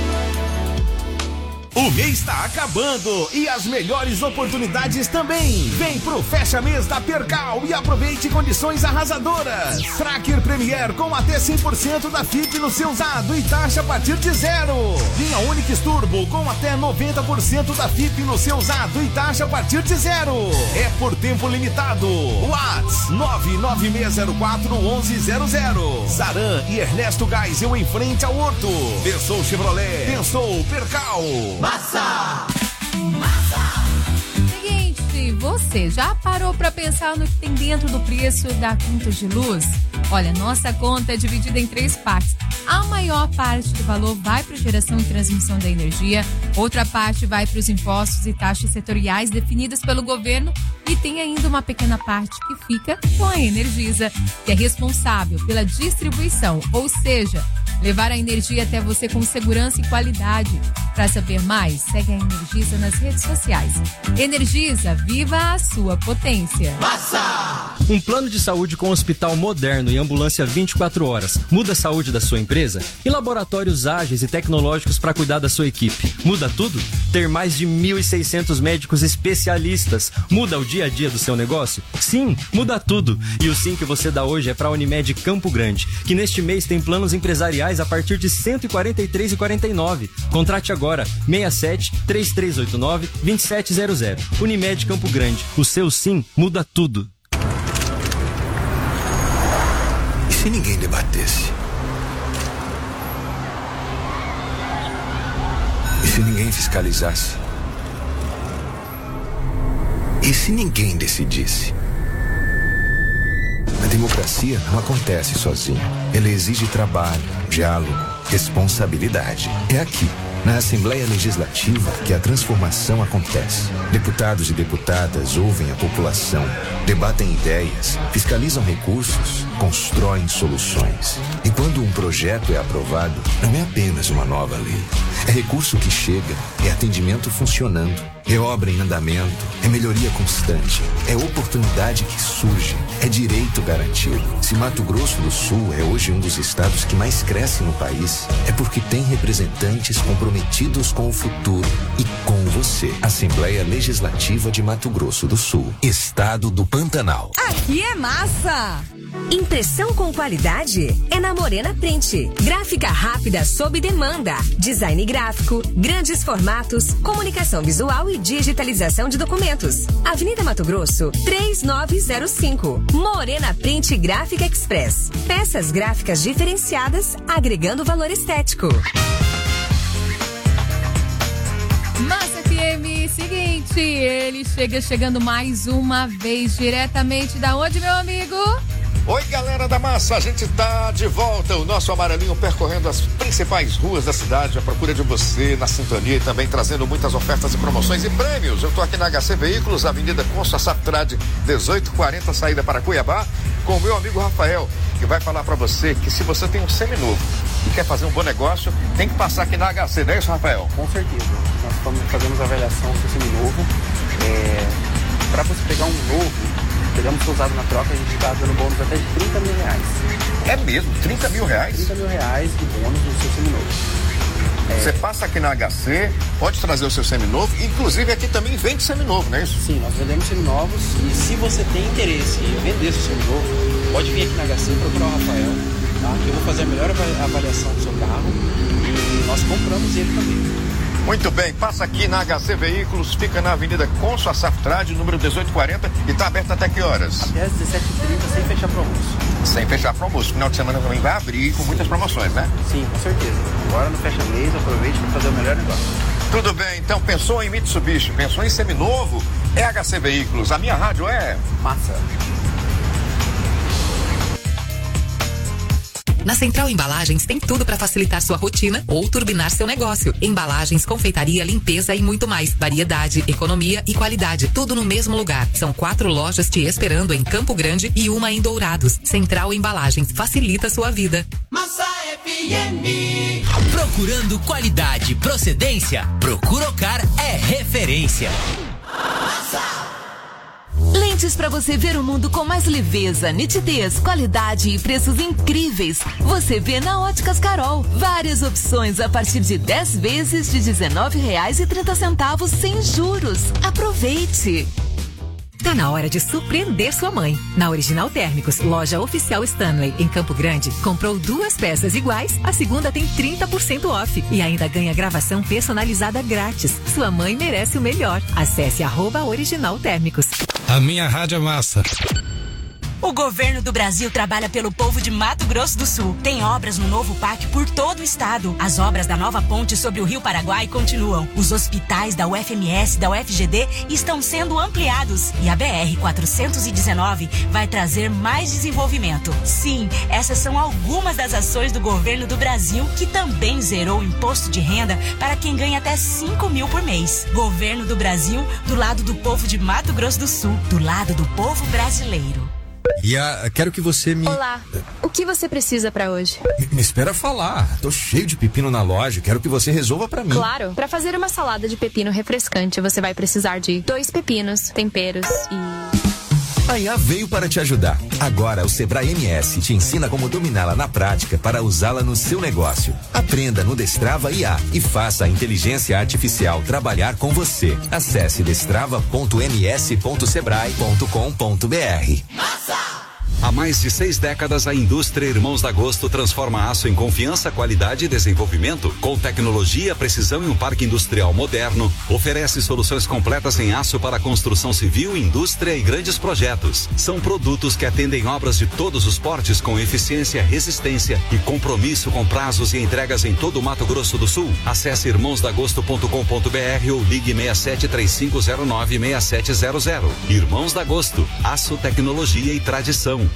O mês está acabando e as melhores oportunidades também. Vem pro Fecha Mês da Percal e aproveite condições arrasadoras. Tracker Premier com até cem por cento da F I P no seu usado e taxa a partir de zero. Linha Onix Turbo com até noventa por cento da F I P no seu usado e taxa a partir de zero. É por tempo limitado. Whats nove nove seis zero quatro um um zero zero. Zaran e Ernesto Geisel em frente ao Horto. Pensou Chevrolet, pensou Percal. Massa! Massa! Seguinte, você já parou para pensar no que tem dentro do preço da conta de luz? Olha, nossa conta é dividida em três partes. A maior parte do valor vai para geração e transmissão da energia, outra parte vai para os impostos e taxas setoriais definidas pelo governo e tem ainda uma pequena parte que fica com a Energisa, que é responsável pela distribuição, ou seja, levar a energia até você com segurança e qualidade. Para saber mais, segue a Energisa nas redes sociais. Energisa, viva a sua potência. Massa! Um plano de saúde com hospital moderno e ambulância vinte e quatro horas. Muda a saúde da sua empresa? E laboratórios ágeis e tecnológicos para cuidar da sua equipe. Muda tudo? Ter mais de mil e seiscentos médicos especialistas. Muda o dia a dia do seu negócio? Sim, muda tudo. E o sim que você dá hoje é para a Unimed Campo Grande, que neste mês tem planos empresariais a partir de cento e quarenta e três reais e quarenta e nove centavos. Contrate agora seis sete, três três oito nove, dois sete zero zero. Unimed Campo Grande. O seu sim muda tudo. E se ninguém debatesse? E se ninguém fiscalizasse? E se ninguém decidisse? A democracia não acontece sozinha. Ela exige trabalho, diálogo, responsabilidade. É aqui, na Assembleia Legislativa, que a transformação acontece. Deputados e deputadas ouvem a população, debatem ideias, fiscalizam recursos, constroem soluções. E quando um projeto é aprovado, não é apenas uma nova lei. É recurso que chega, é atendimento funcionando, é obra em andamento, é melhoria constante, é oportunidade que surge, é direito garantido. Se Mato Grosso do Sul é hoje um dos estados que mais cresce no país, é porque tem representantes comprometidos com o futuro e com você. Assembleia Legislativa de Mato Grosso do Sul, Estado do Pantanal. Aqui é massa! Impressão com qualidade é na Morena Print. Gráfica rápida sob demanda. Design gráfico, grandes formatos, comunicação visual e digitalização de documentos. Avenida Mato Grosso, três nove zero cinco. Morena Print Gráfica Express. Peças gráficas diferenciadas, agregando valor estético. Massa F M, seguinte, ele chega chegando mais uma vez diretamente da onde, meu amigo? Oi, galera da Massa, a gente tá de volta, o nosso amarelinho percorrendo as principais ruas da cidade à procura de você na sintonia e também trazendo muitas ofertas e promoções e prêmios. Eu tô aqui na H C Veículos, Avenida Consta Satrade, dezoito quarenta, saída para Cuiabá, com o meu amigo Rafael, que vai falar para você que se você tem um seminovo e quer fazer um bom negócio, tem que passar aqui na H C, não é isso, Rafael? Com certeza, nós estamos fazendo a avaliação do seminovo, é, para você pegar um novo, pegamos o usado na troca, a gente está dando bônus até de trinta mil reais. É mesmo? trinta mil reais? trinta mil reais de bônus no seu seminovo. É... Você passa aqui na H C, pode trazer o seu seminovo, inclusive aqui também vende seminovo, não é isso? Sim, nós vendemos seminovos e se você tem interesse em vender seu seminovo, pode vir aqui na H C procurar o Rafael, tá? Que eu vou fazer a melhor avaliação do seu carro e nós compramos ele também. Muito bem, passa aqui na H C Veículos, fica na Avenida Consul Saftrade, número dezoito quarenta, e está aberto até que horas? Até às dezessete e trinta, sem fechar pro almoço. Sem fechar pro almoço. Final de semana também vai abrir com muitas promoções, né? Sim, com certeza. Agora no fecha mês, aproveite para fazer o melhor negócio. Tudo bem, então pensou em Mitsubishi, pensou em seminovo, é H C Veículos. A minha rádio é... Massa. Na Central Embalagens tem tudo para facilitar sua rotina ou turbinar seu negócio. Embalagens, confeitaria, limpeza e muito mais. Variedade, economia e qualidade, tudo no mesmo lugar. São quatro lojas te esperando em Campo Grande e uma em Dourados. Central Embalagens, facilita sua vida. Massa F M. Procurando qualidade e procedência? Procuracar é referência. Massa. Lentes para você ver o mundo com mais leveza, nitidez, qualidade e preços incríveis. Você vê na Óticas Carol. Várias opções a partir de dez vezes de dezenove reais e trinta centavos sem juros. Aproveite! Tá na hora de surpreender sua mãe. Na Original Térmicos, loja oficial Stanley, em Campo Grande, comprou duas peças iguais, a segunda tem trinta por cento off e ainda ganha gravação personalizada grátis. Sua mãe merece o melhor. Acesse arroba Original Térmicos. A minha rádio é massa. O governo do Brasil trabalha pelo povo de Mato Grosso do Sul. Tem obras no novo P A C por todo o estado. As obras da nova ponte sobre o Rio Paraguai continuam. Os hospitais da U F M S e da U F G D estão sendo ampliados. E a B R quatrocentos e dezenove vai trazer mais desenvolvimento. Sim, essas são algumas das ações do governo do Brasil, que também zerou o imposto de renda para quem ganha até cinco mil por mês. Governo do Brasil, do lado do povo de Mato Grosso do Sul, do lado do povo brasileiro. E a, quero que você me... Olá, o que você precisa pra hoje? Me, me espera falar. Tô cheio de pepino na loja, quero que você resolva pra mim. Claro, pra fazer uma salada de pepino refrescante, você vai precisar de dois pepinos, temperos e... A I A veio para te ajudar. Agora o Sebrae M S te ensina como dominá-la na prática para usá-la no seu negócio. Aprenda no Destrava I A e faça a inteligência artificial trabalhar com você. Acesse destrava ponto m s ponto sebrae ponto com ponto b r. Há mais de seis décadas, a indústria Irmãos da Gosto transforma aço em confiança, qualidade e desenvolvimento. Com tecnologia, precisão e um parque industrial moderno, oferece soluções completas em aço para construção civil, indústria e grandes projetos. São produtos que atendem obras de todos os portes com eficiência, resistência e compromisso com prazos e entregas em todo o Mato Grosso do Sul. Acesse irmãos da gosto ponto com ponto b r ou ligue seis sete três cinco zero nove seis sete zero zero. Irmãos da Gosto, aço, tecnologia e tradição.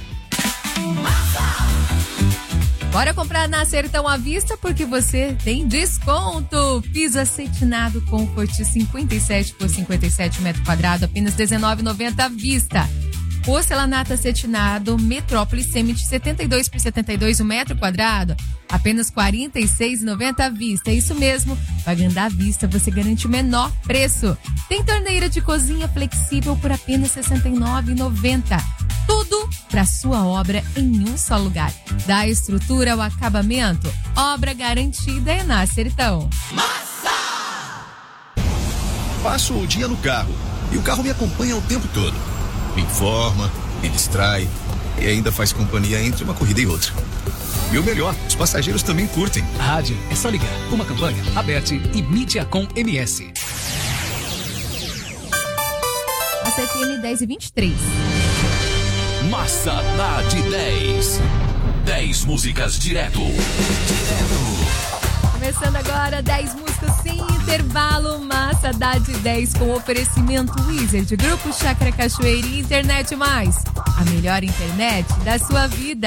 Bora comprar na Sertão à vista porque você tem desconto. Piso acetinado Comfort cinquenta e sete por cinquenta e sete metro quadrado, apenas dezenove reais e noventa centavos à vista. Porcelanato acetinado Metrópolis Cement setenta e dois por setenta e dois o metro quadrado, apenas quarenta e seis reais e noventa centavos à vista. É isso mesmo, pagando à vista você garante o menor preço. Tem torneira de cozinha flexível por apenas sessenta e nove reais e noventa centavos. Tudo para sua obra em um só lugar. Da estrutura ao acabamento, obra garantida é na Sertão. Massa! Passo o dia no carro e o carro me acompanha o tempo todo. Me informa, me distrai e ainda faz companhia entre uma corrida e outra. E o melhor, os passageiros também curtem. A rádio é só ligar. Uma campanha, Aberte e Mídiacom M S. A C F M dez e vinte e três. Massa dá de dez. dez músicas direto. Direto. Começando agora, dez músicas sem intervalo. Massa dá de dez com oferecimento Wizard, Grupo Chácara Cachoeira e Internet Mais. A melhor internet da sua vida.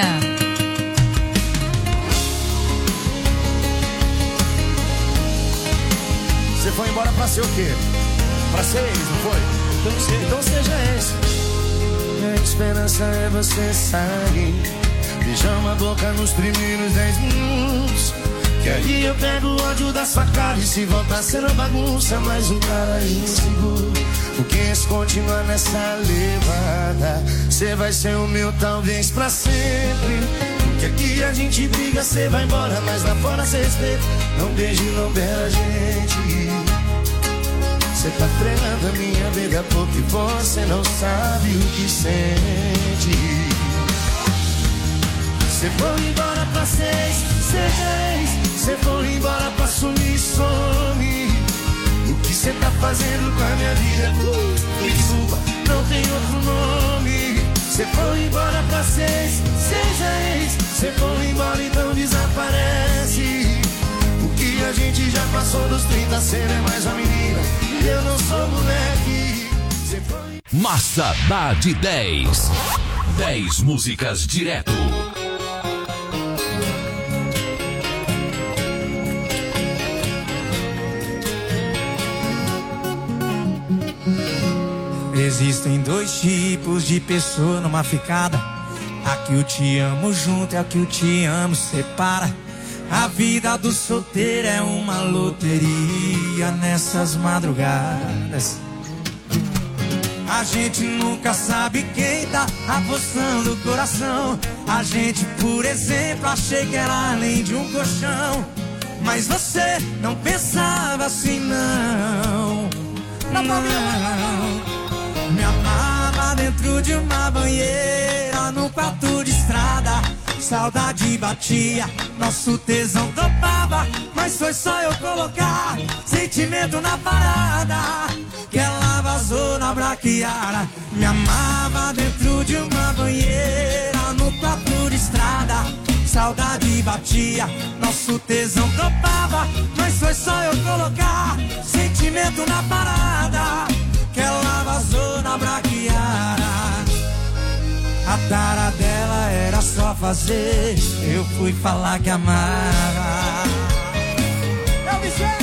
Você foi embora pra ser o quê? Pra ser eles, não foi? Então, se, então seja esse. A esperança é você sair. Beijamos a boca nos primeiros dez minutos. Que aí eu pego o ódio da sua cara. E se voltar a ser uma bagunça, mais um cara inseguro. Porque se continuar nessa levada, cê vai ser o meu talvez pra sempre. Porque aqui a gente briga, cê vai embora, mas lá fora cê respeita. Não beije, não beira a gente. Cê tá frenando a minha vida porque você não sabe o que sente. Cê foi embora pra seis, seis. Cê foi embora pra sumir, some. O que cê tá fazendo com a minha vida? Me desculpa, não tem outro nome. Cê foi embora pra seis, seis. Cê foi embora, então desaparece. O que a gente já passou dos trinta, cê não é mais uma menina. Eu não sou moleque. Cê foi... Massa dá de dez. dez músicas direto. Existem dois tipos de pessoa numa ficada. A que o te amo junto e a que o te amo separa. A vida do solteiro é uma loteria nessas madrugadas. A gente nunca sabe quem tá apostando o coração. A gente, por exemplo, achei que era além de um colchão. Mas você não pensava assim, não. Não. Me amava dentro de uma banheira, no quarto de estrada. Saudade batia, nosso tesão topava. Mas foi só eu colocar sentimento na parada que ela vazou na braquiara. Me amava dentro de uma banheira, no quarto de estrada. Saudade batia, nosso tesão topava. Mas foi só eu colocar sentimento na parada que ela vazou na braquiara. A tara dela era só fazer, eu fui falar que amava. Eu me sei.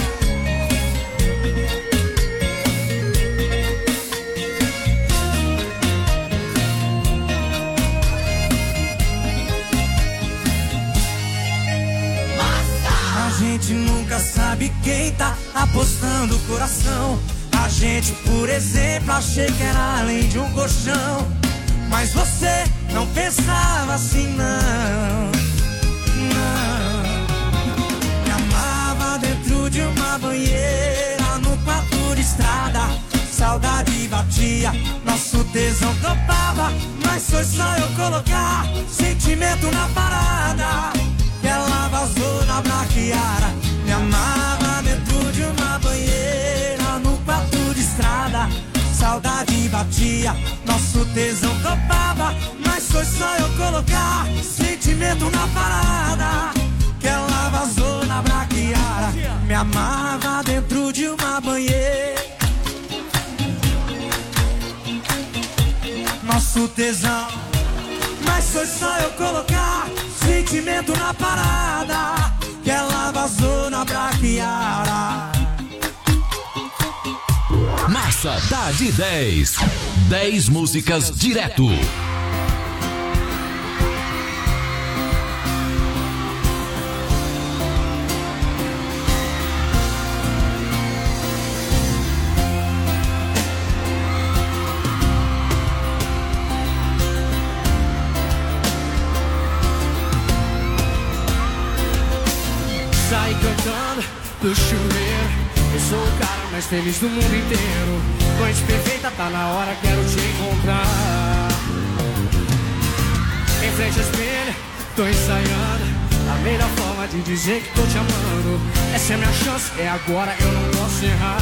A gente nunca sabe quem tá apostando o coração. A gente, por exemplo, achei que era além de um colchão. Mas você não pensava assim, não. Não. Me amava dentro de uma banheira, no quarto de estrada. Saudade batia, nosso tesão topava. Mas foi só eu colocar sentimento na parada que ela vazou na braquiara. Me amava dentro de uma banheira, no quarto de estrada. Saudade batia, nosso tesão topava. Mas foi só eu colocar sentimento na parada que ela vazou na braquiara. Me amava dentro de uma banheira, nosso tesão. Mas foi só eu colocar sentimento na parada que ela vazou na braquiara. Massa dá de dez. dez músicas direto. Sai cantando do chuveiro. Eu sou o cara mais feliz do mundo inteiro. Noite perfeita, tá na hora, quero te encontrar. Em frente ao espelho, tô ensaiando a melhor forma de dizer que tô te amando. Essa é minha chance, é agora, eu não posso errar.